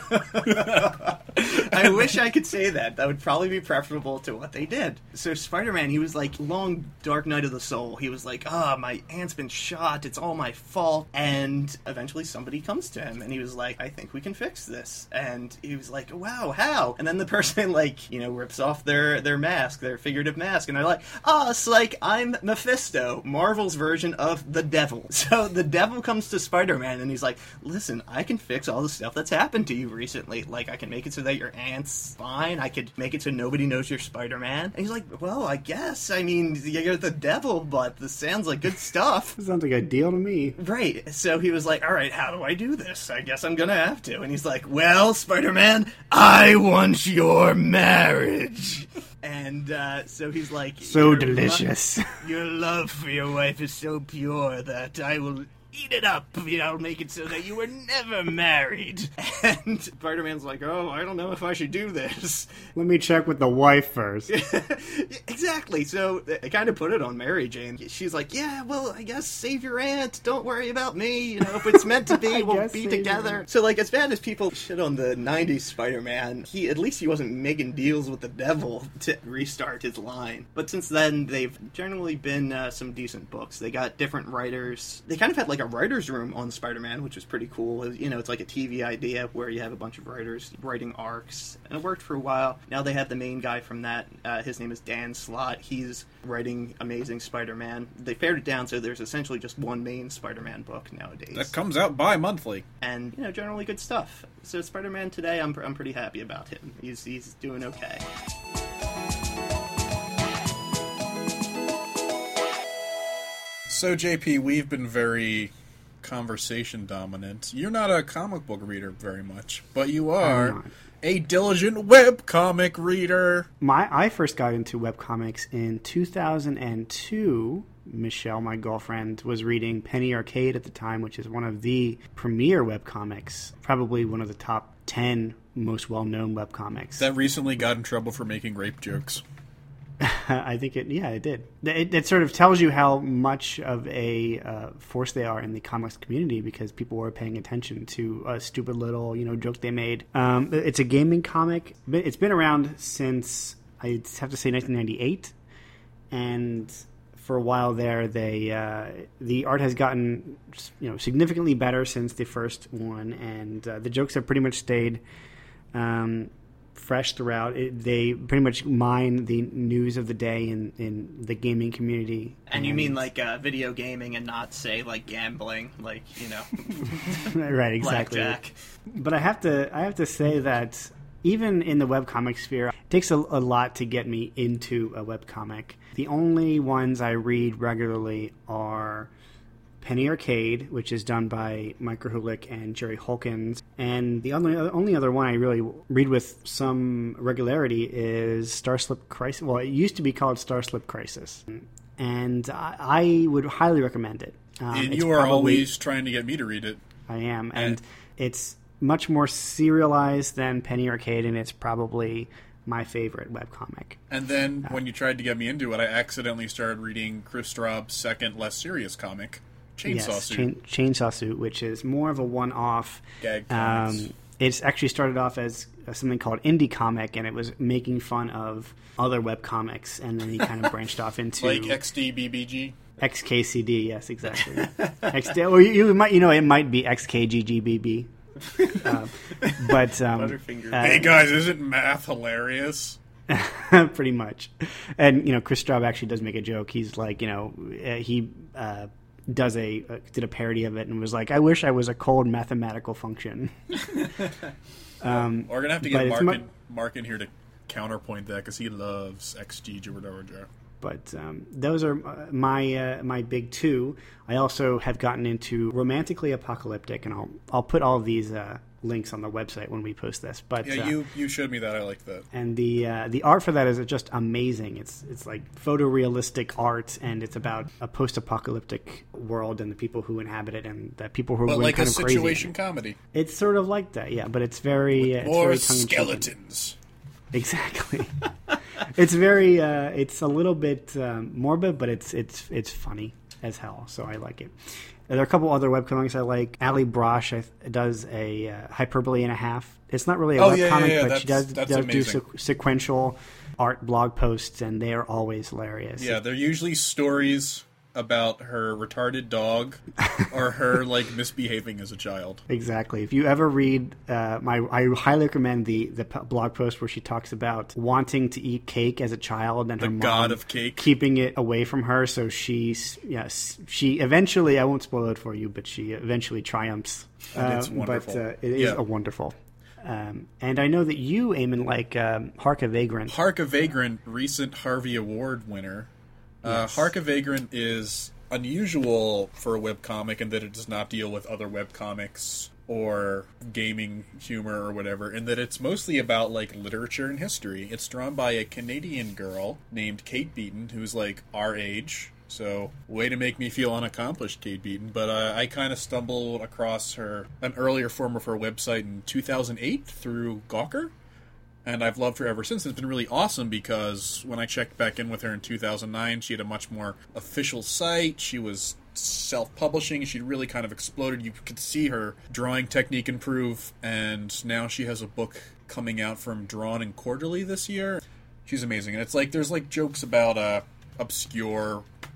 I wish I could say that. That would probably be preferable to what they did. So Spider-Man, he was like, long dark night of the soul. He was like, my aunt's been shot. It's all my fault. And eventually somebody comes to him and he was like, I think we can fix this. And he was like, wow, how? And then the person, like, rips off their mask, their figurative mask. And they're like, it's like, I'm Mephisto, Marvel's version of the devil. So the devil comes to Spider-Man and he's like, listen, I can fix all the stuff that's happened to you recently. Like, I can make it so that your aunt's fine. I could make it so nobody knows you're Spider-Man. And he's like, well, I guess. I mean, you're the devil, but this sounds like good stuff. Sounds like a deal to me. Right. So he was like, all right, how do I do this? I guess I'm gonna have to. And he's like, well, Spider-Man, I want your marriage. And so he's like, so delicious. Your love for your wife is so pure that I will eat it up. I'll make it so that you were never married. And Spider-Man's like, I don't know if I should do this. Let me check with the wife first. Exactly. So they kind of put it on Mary Jane. She's like, yeah, well, I guess save your aunt. Don't worry about me. If it's meant to be, we'll be together. So, like, as bad as people shit on the 90s Spider-Man, at least he wasn't making deals with the devil to restart his line. But since then, they've generally been some decent books. They got different writers. They kind of had, like, a writer's room on Spider-Man, which is pretty cool. It's like a TV idea where you have a bunch of writers writing arcs, and it worked for a while. Now they have the main guy from that. His name is Dan Slott. He's writing Amazing Spider-Man. They pared it down, so there's essentially just one main Spider-Man book nowadays. That comes out bi-monthly. And, generally good stuff. So Spider-Man today, I'm pretty happy about him. He's doing okay. So, JP, we've been very conversation dominant. You're not a comic book reader very much, but you are a diligent webcomic reader. I first got into webcomics in 2002. Michelle, my girlfriend, was reading Penny Arcade at the time, which is one of the premier webcomics, probably one of the top 10 most well-known webcomics. That recently got in trouble for making rape jokes. I think it did. It sort of tells you how much of a force they are in the comics community, because people were paying attention to a stupid little, joke they made. It's a gaming comic. It's been around since, I'd have to say, 1998. And for a while there, the art has gotten, significantly better since the first one. And the jokes have pretty much stayed fresh throughout. They pretty much mine the news of the day in the gaming community. And you mean like video gaming and not, say, like gambling, like, right, exactly. Blackjack. But I have to say that even in the webcomic sphere, it takes a lot to get me into a webcomic. The only ones I read regularly are Penny Arcade, which is done by Mike Krahulik and Jerry Holkins. And the only other one I really read with some regularity is Starslip Crisis. Well, it used to be called Starslip Crisis. And I would highly recommend it. And you are always trying to get me to read it. I am. And it's much more serialized than Penny Arcade, and it's probably my favorite webcomic. And then when you tried to get me into it, I accidentally started reading Chris Straub's second, less serious comic, Chainsaw Suit. Chainsaw Suit, which is more of a one-off. Gag comics. It's actually started off as something called Indie Comic, and it was making fun of other webcomics, and then he kind of branched off into... Like XDBBG? XKCD, yes, exactly. XD, or you might, it might be XKGGBB. But hey guys, isn't math hilarious? Pretty much. And Chris Straub actually does make a joke. He's like, he did a parody of it and was like, I wish I was a cold mathematical function. We're gonna have to get Mark in here to counterpoint that, because he loves XG Georgia. But those are my big two. I also have gotten into Romantically Apocalyptic, and I'll put all of these links on the website when we post this. But yeah, you showed me that. I like that. And the art for that is just amazing. It's like photorealistic art, and it's about a post-apocalyptic world and the people who inhabit it, and the people who are really like kind a of crazy. situation comedy. It's sort of like that, yeah. But it's very With more it's very skeletons. Exactly. It's very it's a little bit morbid, but it's funny as hell, so I like it. There are a couple other webcomics I like. Ali Brosh does a Hyperbole and a Half. It's not really a webcomic, but she does do sequential art blog posts, and they are always hilarious. Yeah, they're usually stories about her retarded dog or her misbehaving as a child. Exactly. If you ever read I highly recommend the blog post where she talks about wanting to eat cake as a child and her mom god of cake keeping it away from her, so she eventually, I won't spoil it for you, but she eventually triumphs. And it's wonderful. But it is a wonderful. And I know that you, Eamon, like Hark a Vagrant. Hark a Vagrant, recent Harvey Award winner. Yes. Hark a Vagrant is unusual for a webcomic in that it does not deal with other webcomics or gaming humor or whatever, in that it's mostly about literature and history. It's drawn by a Canadian girl named Kate Beaton, who's our age. So, way to make me feel unaccomplished, Kate Beaton. But I kind of stumbled across an earlier form of her website in 2008 through Gawker. And I've loved her ever since. It's been really awesome because when I checked back in with her in 2009, she had a much more official site. She was self-publishing. She'd really kind of exploded. You could see her drawing technique improve. And now she has a book coming out from Drawn and Quarterly this year. She's amazing. And it's there's jokes about obscure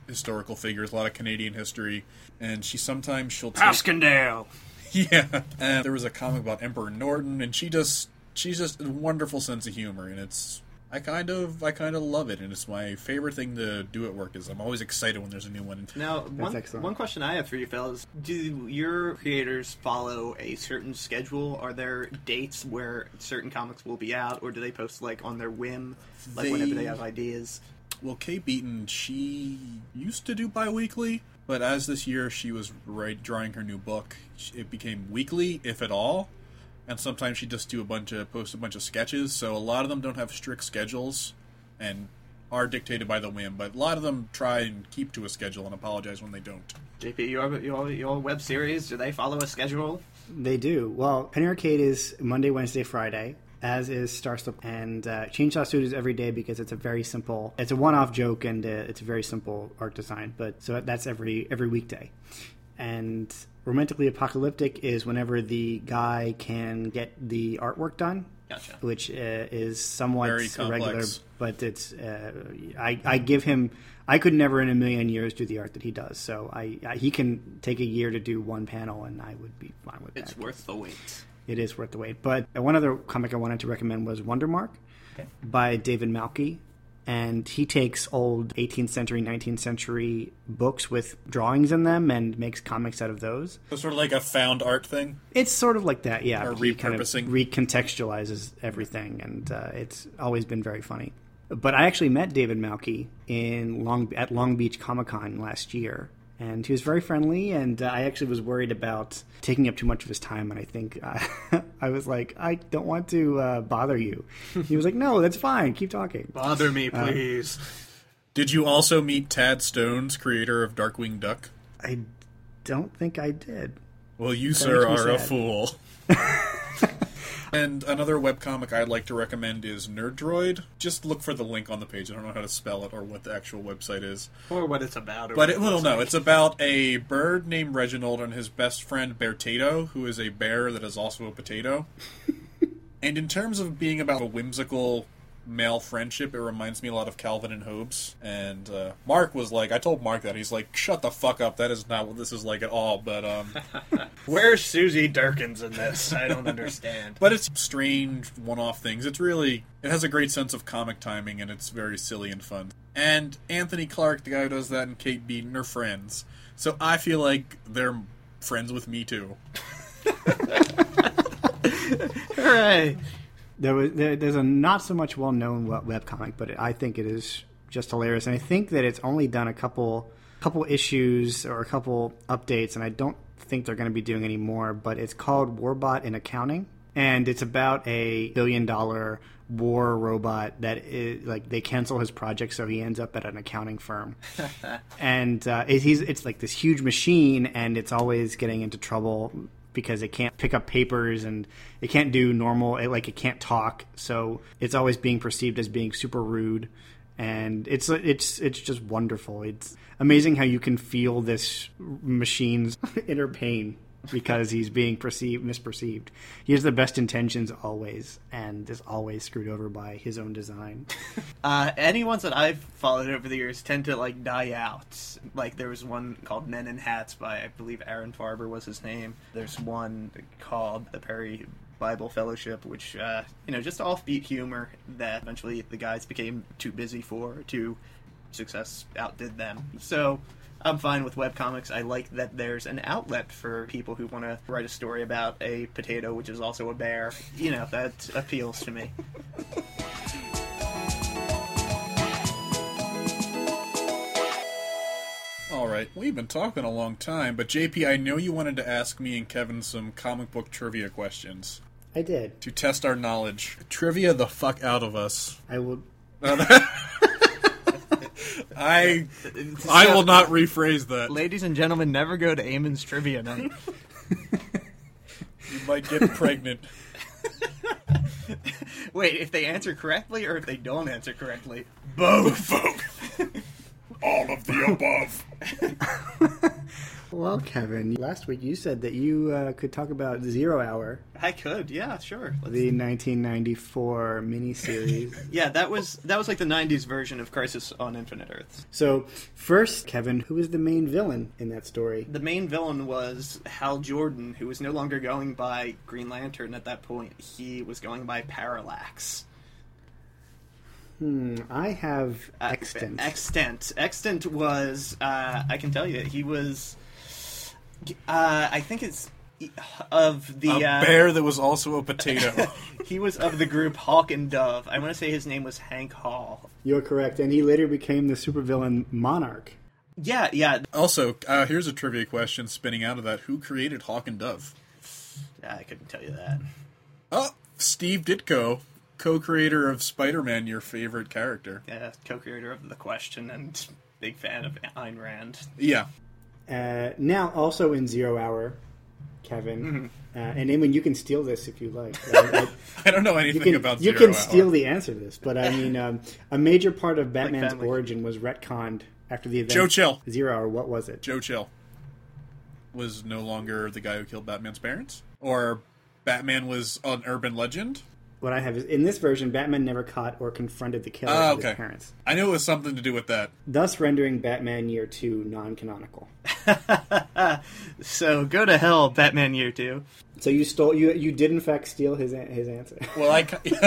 historical figures, a lot of Canadian history, and she'll take... Paskendale! Yeah, and there was a comic about Emperor Norton, and she's just a wonderful sense of humor, and I kind of love it, and it's my favorite thing to do at work. Is I'm always excited when there's a new one. Now, one question I have for you fellas: do your creators follow a certain schedule? Are there dates where certain comics will be out, or do they post like on their whim, like whenever they have ideas? Well, Kate Beaton, she used to do bi-weekly, but as this year she was drawing her new book, it became weekly, if at all. And sometimes she just post a bunch of sketches, so a lot of them don't have strict schedules and are dictated by the whim, but a lot of them try and keep to a schedule and apologize when they don't. JP, your web series, do they follow a schedule? They do. Well, Penny Arcade is Monday, Wednesday, Friday, as is Starstop, and Chainsaw Suit is every day because it's it's a one-off joke and it's a very simple art design, but so that's every weekday. And Romantically Apocalyptic is whenever the guy can get the artwork done. Gotcha. Which is somewhat Very irregular, complex. But it's I give him. I could never in a million years do the art that he does. So he can take a year to do one panel, and I would be fine with that. It's worth the wait. It is worth the wait. But one other comic I wanted to recommend was Wondermark by David Malky. And he takes old 18th century, 19th century books with drawings in them and makes comics out of those. So sort of like a found art thing? It's sort of like that, yeah. Or He repurposing. kind of recontextualizes everything, and it's always been very funny. But I actually met David Malky at Long Beach Comic-Con last year. And he was very friendly, and I actually was worried about taking up too much of his time, and I think I was like, I don't want to bother you. He was like, no, that's fine, keep talking. Bother me, please. Did you also meet Tad Stones, creator of Darkwing Duck? I don't think I did. Well, you, That sir, makes me are a sad. fool. And another webcomic I'd like to recommend is Nerddroid. Just look for the link on the page. I don't know how to spell it or what the actual website is. Or what it's about. But it's about a bird named Reginald and his best friend Beartato, who is a bear that is also a potato. And in terms of being about a whimsical male friendship, it reminds me a lot of Calvin and Hobbes. And Mark was like, I told Mark that. He's like, shut the fuck up. That is not what this is like at all. But Where's Susie Durkins in this? I don't understand. But it's strange one-off things. It has a great sense of comic timing, and it's very silly and fun. And Anthony Clark, the guy who does that, and Kate Beaton are friends. So I feel like they're friends with me, too. Hooray! There's a not so much well-known webcomic, but I think it is just hilarious. And I think that it's only done a couple issues or a couple updates, and I don't think they're going to be doing any more, but it's called Warbot in Accounting. And it's about a billion-dollar war robot that is, like, they cancel his project, so he ends up at an accounting firm. And it's like this huge machine, and it's always getting into trouble because it can't pick up papers and it can't do normal, it can't talk. So it's always being perceived as being super rude. And it's just wonderful. It's amazing how you can feel this machine's inner pain because he's being misperceived. He has the best intentions always, and is always screwed over by his own design. Any ones that I've followed over the years tend to die out. Like there was one called Men in Hats by, I believe, Aaron Farber was his name. There's one called The Perry Bible Fellowship, which just offbeat humor that eventually the guys became too busy for. Success outdid them. So I'm fine with webcomics. I like that there's an outlet for people who want to write a story about a potato, which is also a bear. That appeals to me. All right, we've been talking a long time, but JP, I know you wanted to ask me and Kevin some comic book trivia questions. I did. To test our knowledge. Trivia the fuck out of us. I will... I will not rephrase that. Ladies and gentlemen, never go to Eamon's Trivia Night. You might get pregnant. Wait, if they answer correctly or if they don't answer correctly? Both. All of the above. Well, Kevin, last week you said that you could talk about Zero Hour, I could, yeah, sure. the 1994 miniseries. Yeah, that was like the 90s version of Crisis on Infinite Earths. So, first, Kevin, who was the main villain in that story? The main villain was Hal Jordan, who was no longer going by Green Lantern at that point. He was going by Parallax. I have Extant. Extant was, I can tell you, he was, I think it's of the... A bear that was also a potato. He was of the group Hawk and Dove. I want to say his name was Hank Hall. You're correct, and he later became the supervillain Monarch. Yeah. Also, here's a trivia question spinning out of that. Who created Hawk and Dove? I couldn't tell you that. Oh, Steve Ditko, co-creator of Spider-Man, your favorite character. Yeah, co-creator of The Question and big fan of Ayn Rand. Yeah. Now, also in Zero Hour, Kevin, and Eamon, you can steal this if you like. I don't know anything about Zero You can Hour. steal the answer to this, but I mean, a major part of Batman's origin was retconned after the event. Joe Chill. Zero Hour, what was it? Joe Chill was no longer the guy who killed Batman's parents? Or Batman was an urban legend? What I have is, in this version, Batman never caught or confronted the killer of his parents, I knew it was something to do with that. thus rendering Batman Year 2 non-canonical. So go to hell, Batman Year 2. So you did in fact steal his answer. Well,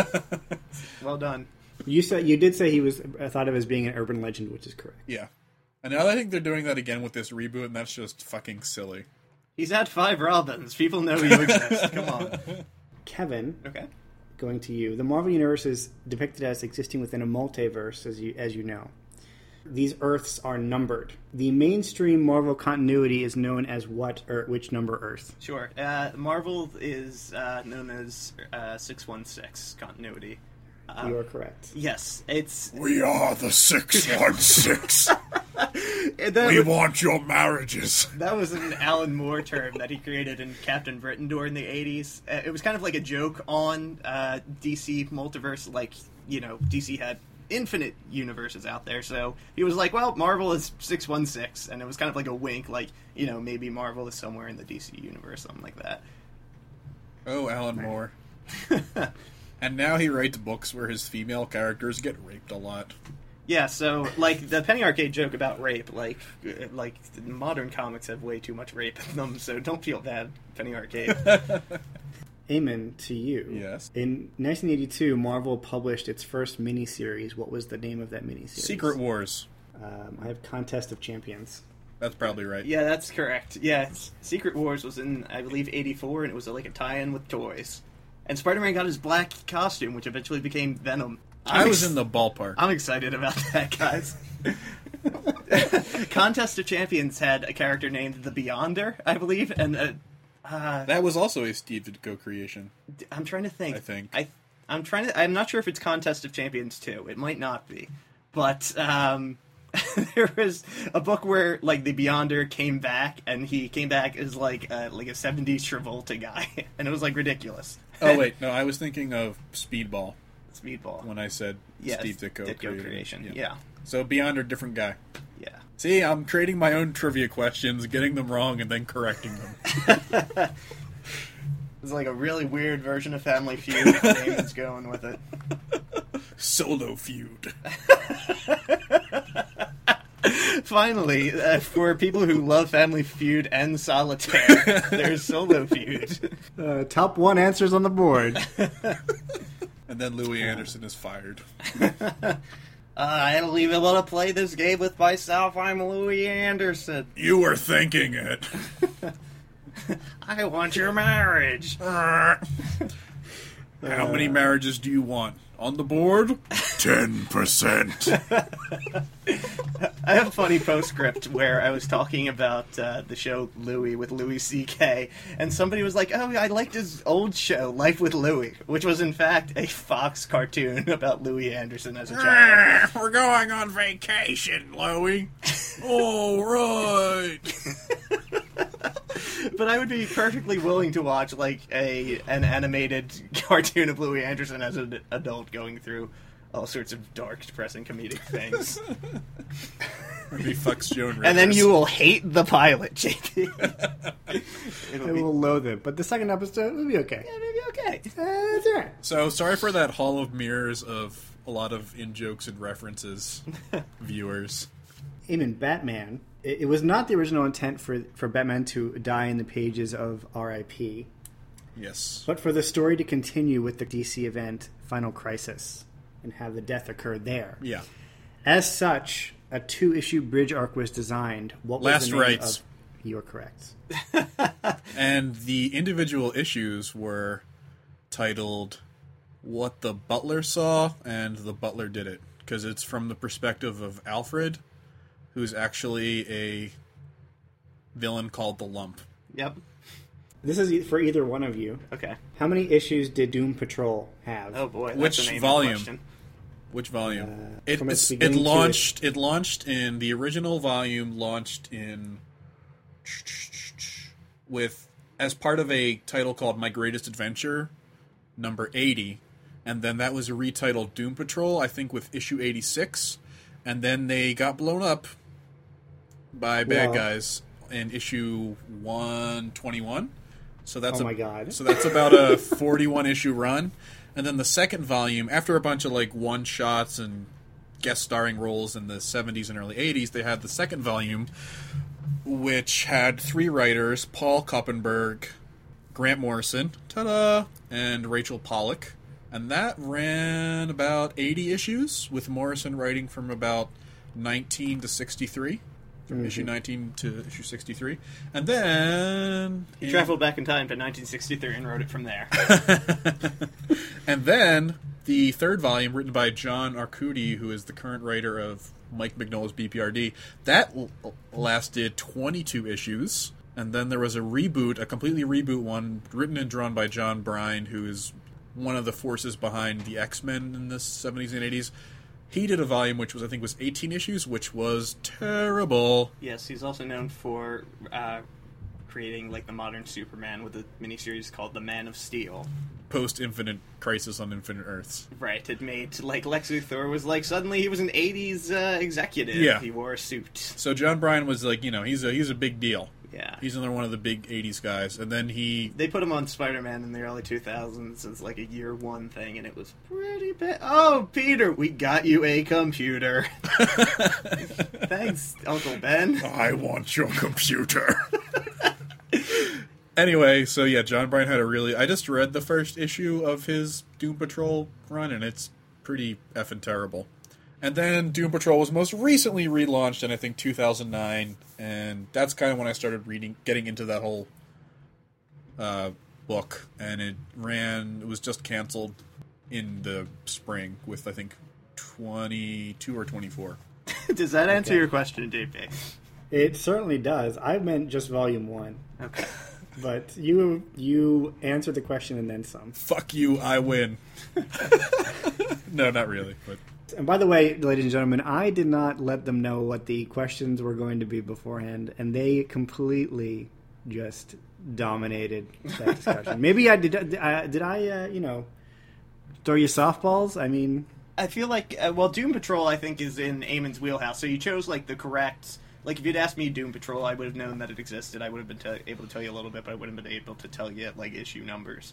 Well done. You did say he was thought of as being an urban legend, which is correct. yeah. And now I think they're doing that again with this reboot, and that's just fucking silly. He's had 5 Robins. People know you exist. Come on. Kevin, Okay. going to you. The Marvel Universe is depicted as existing within a multiverse, as you know. These Earths are numbered. The mainstream Marvel continuity is known as what, or which number Earth? Sure. Marvel is known as 616 continuity. You are correct. Yes, it's... We are the 616. We want your marriages. That was an Alan Moore term that he created in Captain Britain during the 80s. It was kind of like a joke on DC Multiverse. Like, you know, DC had infinite universes out there, so he was like, well, Marvel is 616, and it was kind of like a wink, like, you know, maybe Marvel is somewhere in the DC universe, something like that. Oh, Alan Moore. And now he writes books where his female characters get raped a lot. Yeah, so, like, the Penny Arcade joke about rape, like modern comics have way too much rape in them, so don't feel bad, Penny Arcade. Eamon, to you. Yes. In 1982, Marvel published its first miniseries. What was the name of that miniseries? Secret Wars. I have Contest of Champions. That's probably right. Yeah, that's correct. Yeah, Secret Wars was in, I believe, 84, and it was like a tie-in with toys. And Spider-Man got his black costume, which eventually became Venom. I was in the ballpark. I'm excited about that, guys. Contest of Champions had a character named the Beyonder, I believe, and that was also a Steve Ditko creation. I'm trying to think. I think. I'm not sure if it's Contest of Champions 2. It might not be. But there was a book where, like, the Beyonder came back, and he came back as, like a 70s Travolta guy. And it was, like, ridiculous. Oh, wait. No, I was thinking of Speedball Speedball. when I said Yes, Steve Ditko creation. Yeah. So Beyonder, different guy. Yeah. See, I'm creating my own trivia questions, getting them wrong, and then correcting them. It's like a really weird version of Family Feud. Damon's going with it. Solo feud. Finally, for people who love Family Feud and Solitaire, there's Solo Feud. Top 1 answers on the board. And then Louis Anderson is fired. I don't even want to play this game with myself. I'm Louis Anderson. You were thinking it. I want your marriage. How many marriages do you want? On the board? 10%. I have a funny postscript where I was talking about the show Louie with Louis C.K., and somebody was like, oh, I liked his old show, Life with Louie, which was in fact a Fox cartoon about Louis Anderson as a child. We're going on vacation, Louie. All right. But I would be perfectly willing to watch like an animated cartoon of Louis Anderson as an adult going through all sorts of dark, depressing, comedic things. Where he fucks Joan Rivers. And then you will hate the pilot, JP. I will loathe it, but the second episode will be okay. Yeah, maybe okay. It's alright. So sorry for that hall of mirrors of a lot of in-jokes and references, viewers. Eamon, Batman. It was not the original intent for Batman to die in the pages of R.I.P., Yes. but for the story to continue with the DC event Final Crisis and have the death occur there. Yeah. As such, a 2-issue bridge arc was designed. What was Last the name Rites. of... You're correct. And the individual issues were titled What the Butler Saw and The Butler Did It. Because it's from the perspective of Alfred, who's actually a villain called the Lump. Yep. This is for either one of you. Okay. How many issues did Doom Patrol have? Oh boy. That's Which an Eamon volume? question. Which volume? from its It beginning to launched. It launched in the original volume. Launched in with as part of a title called My Greatest Adventure, number 80, and then that was retitled Doom Patrol. I think with issue 86, and then they got blown up by bad Wow. guys in issue 121. So that's Oh my God. So that's about a 41 issue run. And then the second volume, after a bunch of like one shots and guest starring roles in the 70s and early 80s, they had the second volume, which had 3 writers, Paul Kuppenberg, Grant Morrison, ta-da, and Rachel Pollack. And that ran about 80 issues, with Morrison writing from about 19 to 63. From issue 19 to issue 63. And then... He traveled back in time to 1963 and wrote it from there. And then the third volume, written by John Arcudi, who is the current writer of Mike Mignola's BPRD, that lasted 22 issues. And then there was a reboot, a completely reboot one, written and drawn by John Bryan, who is one of the forces behind the X-Men in the 70s and 80s. He did a volume which was, I think, was 18 issues, which was terrible. Yes, he's also known for creating like the modern Superman with a miniseries called The Man of Steel. Post-Infinite Crisis on Infinite Earths. Right, it made like Lex Luthor was like suddenly he was an 80s executive. Yeah. He wore a suit. So John Bryan was like, you know, he's a big deal. Yeah. He's another one of the big 80s guys. And then he... They put him on Spider-Man in the early 2000s as like a year one thing, and it was pretty bad. Oh, Peter, we got you a computer. Thanks, Uncle Ben. I want your computer. Anyway, so yeah, John Bryan had a really... I just read the first issue of his Doom Patrol run, and it's pretty effing terrible. And then Doom Patrol was most recently relaunched in, I think, 2009, and that's kind of when I started getting into that whole book, and it was just canceled in the spring with, I think, 22 or 24. Does that answer your question, JP? It certainly does. I meant just volume 1. Okay. But you answered the question and then some. Fuck you, I win. No, not really, but... And by the way, ladies and gentlemen, I did not let them know what the questions were going to be beforehand, and they completely just dominated that discussion. Maybe I did. Did I throw you softballs? I mean, I feel like Doom Patrol I think is in Eamon's wheelhouse. So you chose like the correct. Like if you'd asked me Doom Patrol, I would have known that it existed. I would have been able to tell you a little bit, but I wouldn't have been able to tell you like issue numbers.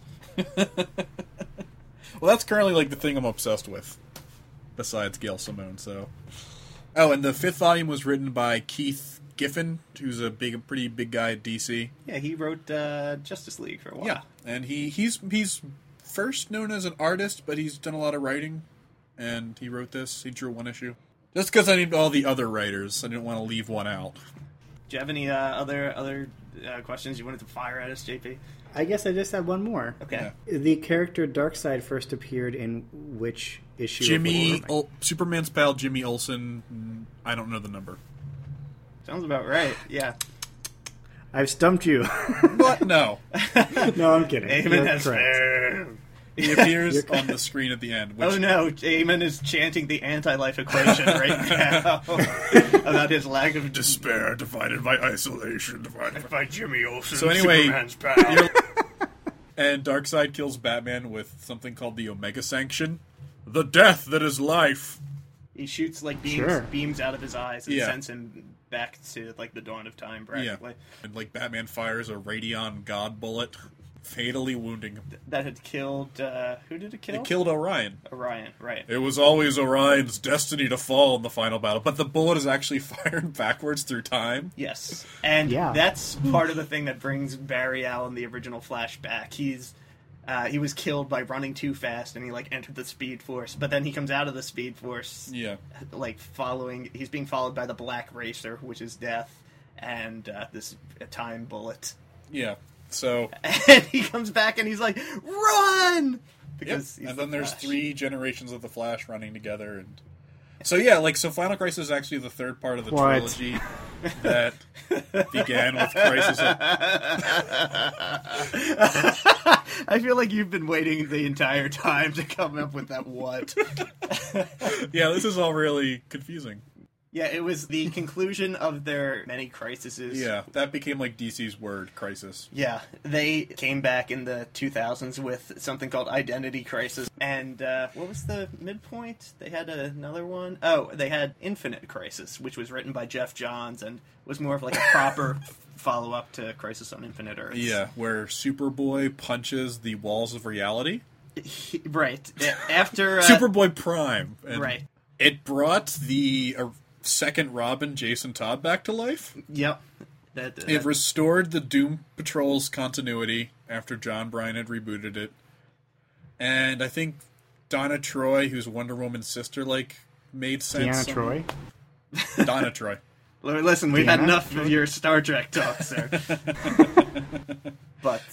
Well, that's currently like the thing I'm obsessed with. Besides Gail Simone, so... Oh, and the 5th volume was written by Keith Giffen, who's a pretty big guy at DC. Yeah, he wrote Justice League for a while. Yeah, and he's first known as an artist, but he's done a lot of writing, and he wrote this. He drew 1 issue. Just because I named all the other writers, I didn't want to leave one out. Do you have any other questions you wanted to fire at us, JP? I guess I just have one more. Okay. Yeah. The character Darkseid first appeared in which issue? Superman's pal Jimmy Olsen. I don't know the number. Sounds about right. Yeah. I've stumped you. What? No. No, I'm kidding. Eamon You're has correct. He appears on the screen at the end. Which, Oh no, Eamon is chanting the anti-life equation right now about his lack of despair divided by isolation divided by Jimmy Olsen. So anyway, Superman's pal. and Darkseid kills Batman with something called the Omega Sanction. The death that is life. He shoots like beams out of his eyes and sends him back to like the dawn of time, practically. Yeah. And like Batman fires a Radion God bullet, fatally wounding him. That had killed who did it kill? It killed Orion. Orion, right. It was always Orion's destiny to fall in the final battle, but the bullet is actually fired backwards through time. Yes. And that's part of the thing that brings Barry Allen, the original Flash, back. He was killed by running too fast, and he like entered the Speed Force. But then he comes out of the Speed Force, like he's being followed by the Black Racer, which is Death, and this time bullet. Yeah. So and he comes back and he's like, "Run!" Because and then there's 3 generations of the Flash running together, and so Final Crisis is actually the third part of the trilogy that began with Crisis. I feel like you've been waiting the entire time to come up with that what. Yeah, this is all really confusing. Yeah, it was the conclusion of their many crises. Yeah, that became like DC's word, crisis. Yeah, they came back in the 2000s with something called Identity Crisis. And what was the midpoint? They had another one? Oh, they had Infinite Crisis, which was written by Jeff Johns and was more of like a proper follow-up to Crisis on Infinite Earths. Yeah, where Superboy punches the walls of reality. Right. After... Superboy Prime. And right. It brought the... second Robin, Jason Todd, back to life. Yep. It restored the Doom Patrol's continuity after John Bryan had rebooted it. And I think Donna Troy, who's Wonder Woman's sister, made sense. Deanna Troy? Donna Troy. Listen, we've had enough of your Star Trek talk, sir. But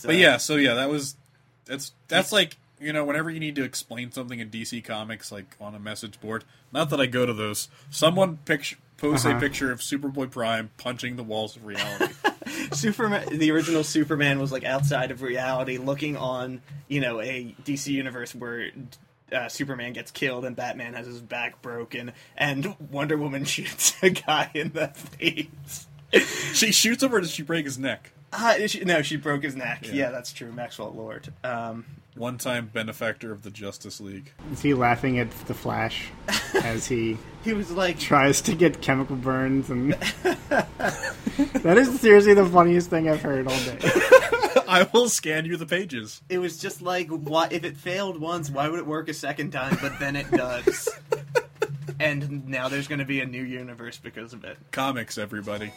that's like, whenever you need to explain something in DC Comics, like on a message board, not that I go to those, someone posts a picture of Superboy Prime punching the walls of reality. Superman, the original Superman was outside of reality, looking on, a DC universe where Superman gets killed and Batman has his back broken, and Wonder Woman shoots a guy in the face. She shoots him, or does she break his neck? No, she broke his neck. Yeah, that's true. Maxwell Lord. One-time benefactor of the Justice League. Is he laughing at the Flash as he was tries to get chemical burns? And that is seriously the funniest thing I've heard all day. I will scan you the pages. It was just what if it failed once, why would it work a second time? But then it does. And now there's going to be a new universe because of it. Comics, everybody.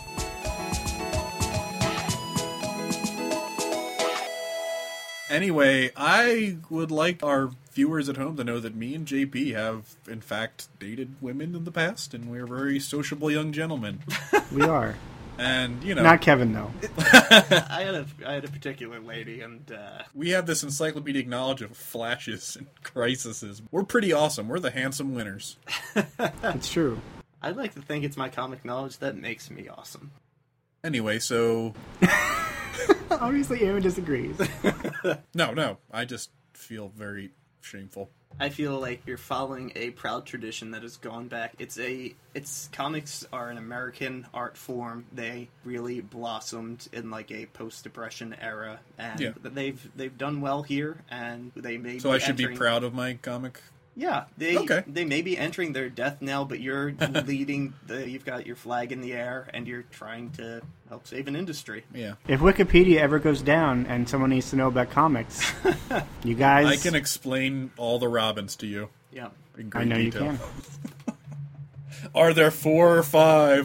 Anyway, I would like our viewers at home to know that me and JP have, in fact, dated women in the past, and we're very sociable young gentlemen. We are. And, Not Kevin, though. I had a particular lady, and... We have this encyclopedic knowledge of flashes and crises. We're pretty awesome. We're the handsome winners. It's true. I'd like to think it's my comic knowledge that makes me awesome. Anyway, so... Obviously, Aaron disagrees. No. I just feel very shameful. I feel like you're following a proud tradition that has gone back. Comics are an American art form. They really blossomed in a post-depression era, and they've done well here. And they may. So I should be proud of my comic. Yeah, they may be entering their death knell, but you're leading. You've got your flag in the air, and you're trying to help save an industry. Yeah. If Wikipedia ever goes down and someone needs to know about comics, you guys, I can explain all the Robins to you. Yeah, in great I know detail. you can. Are there 4 or 5?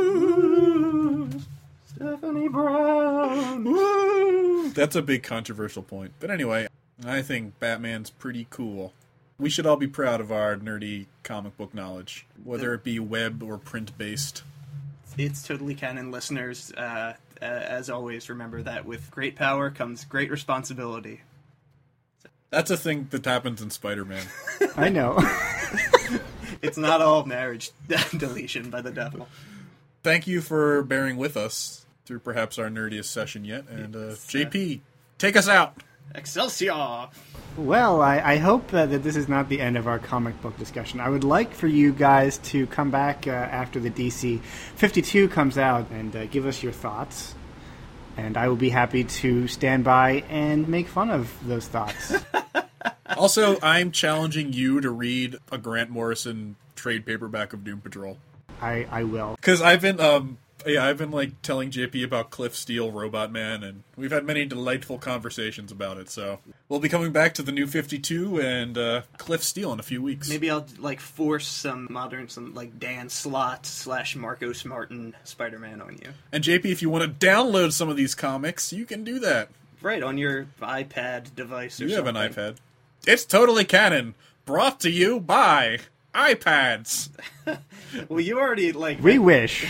Woo! Stephanie Brown. Woo! That's a big controversial point, but anyway, I think Batman's pretty cool. We should all be proud of our nerdy comic book knowledge, whether it be web or print-based. It's totally canon, listeners. As always, remember that with great power comes great responsibility. That's a thing that happens in Spider-Man. I know. It's not all marriage deletion by the devil. Thank you for bearing with us through perhaps our nerdiest session yet. And JP, take us out! Excelsior! Well, I hope that this is not the end of our comic book discussion. I would like for you guys to come back after the DC 52 comes out and give us your thoughts. And I will be happy to stand by and make fun of those thoughts. Also, I'm challenging you to read a Grant Morrison trade paperback of Doom Patrol. I will. Because I've been like telling JP about Cliff Steele, Robot Man, and we've had many delightful conversations about it. So we'll be coming back to the New 52 and Cliff Steele in a few weeks. Maybe I'll force some Dan Slott / Marcos Martin Spider-Man on you. And JP, if you want to download some of these comics, you can do that. Right, on your iPad device or You something. have an iPad. It's Totally Canon, brought to you by iPads. Well, you already, We wish.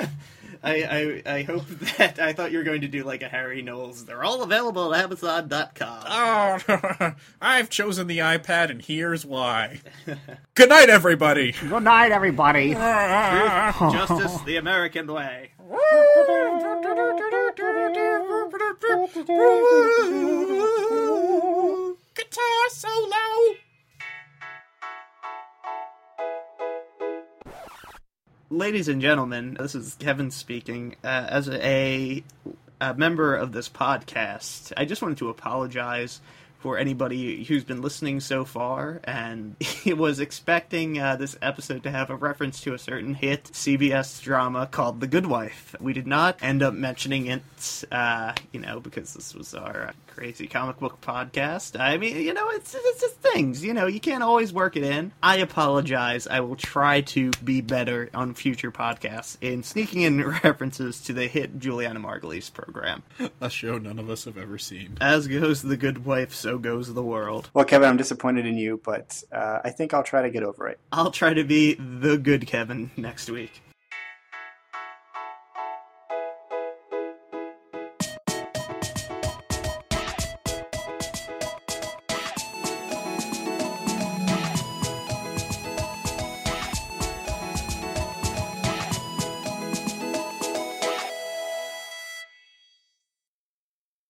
I hope that... I thought you were going to do, a Harry Knowles. They're all available at Amazon.com. Oh, I've chosen the iPad, and here's why. Good night, everybody. Good night, everybody. Justice the American way. Guitar solo. Ladies and gentlemen, this is Kevin speaking. As a member of this podcast, I just wanted to apologize for anybody who's been listening so far and was expecting this episode to have a reference to a certain hit CBS drama called The Good Wife. We did not end up mentioning it, because this was our crazy comic book podcast. I mean, it's just things, you can't always work it in. I apologize. I will try to be better on future podcasts in sneaking in references to the hit Juliana Margulies program. A show none of us have ever seen. As goes The Good Wife, so goes the world. Well, Kevin, I'm disappointed in you, but I think I'll try to get over it. I'll try to be the good Kevin next week.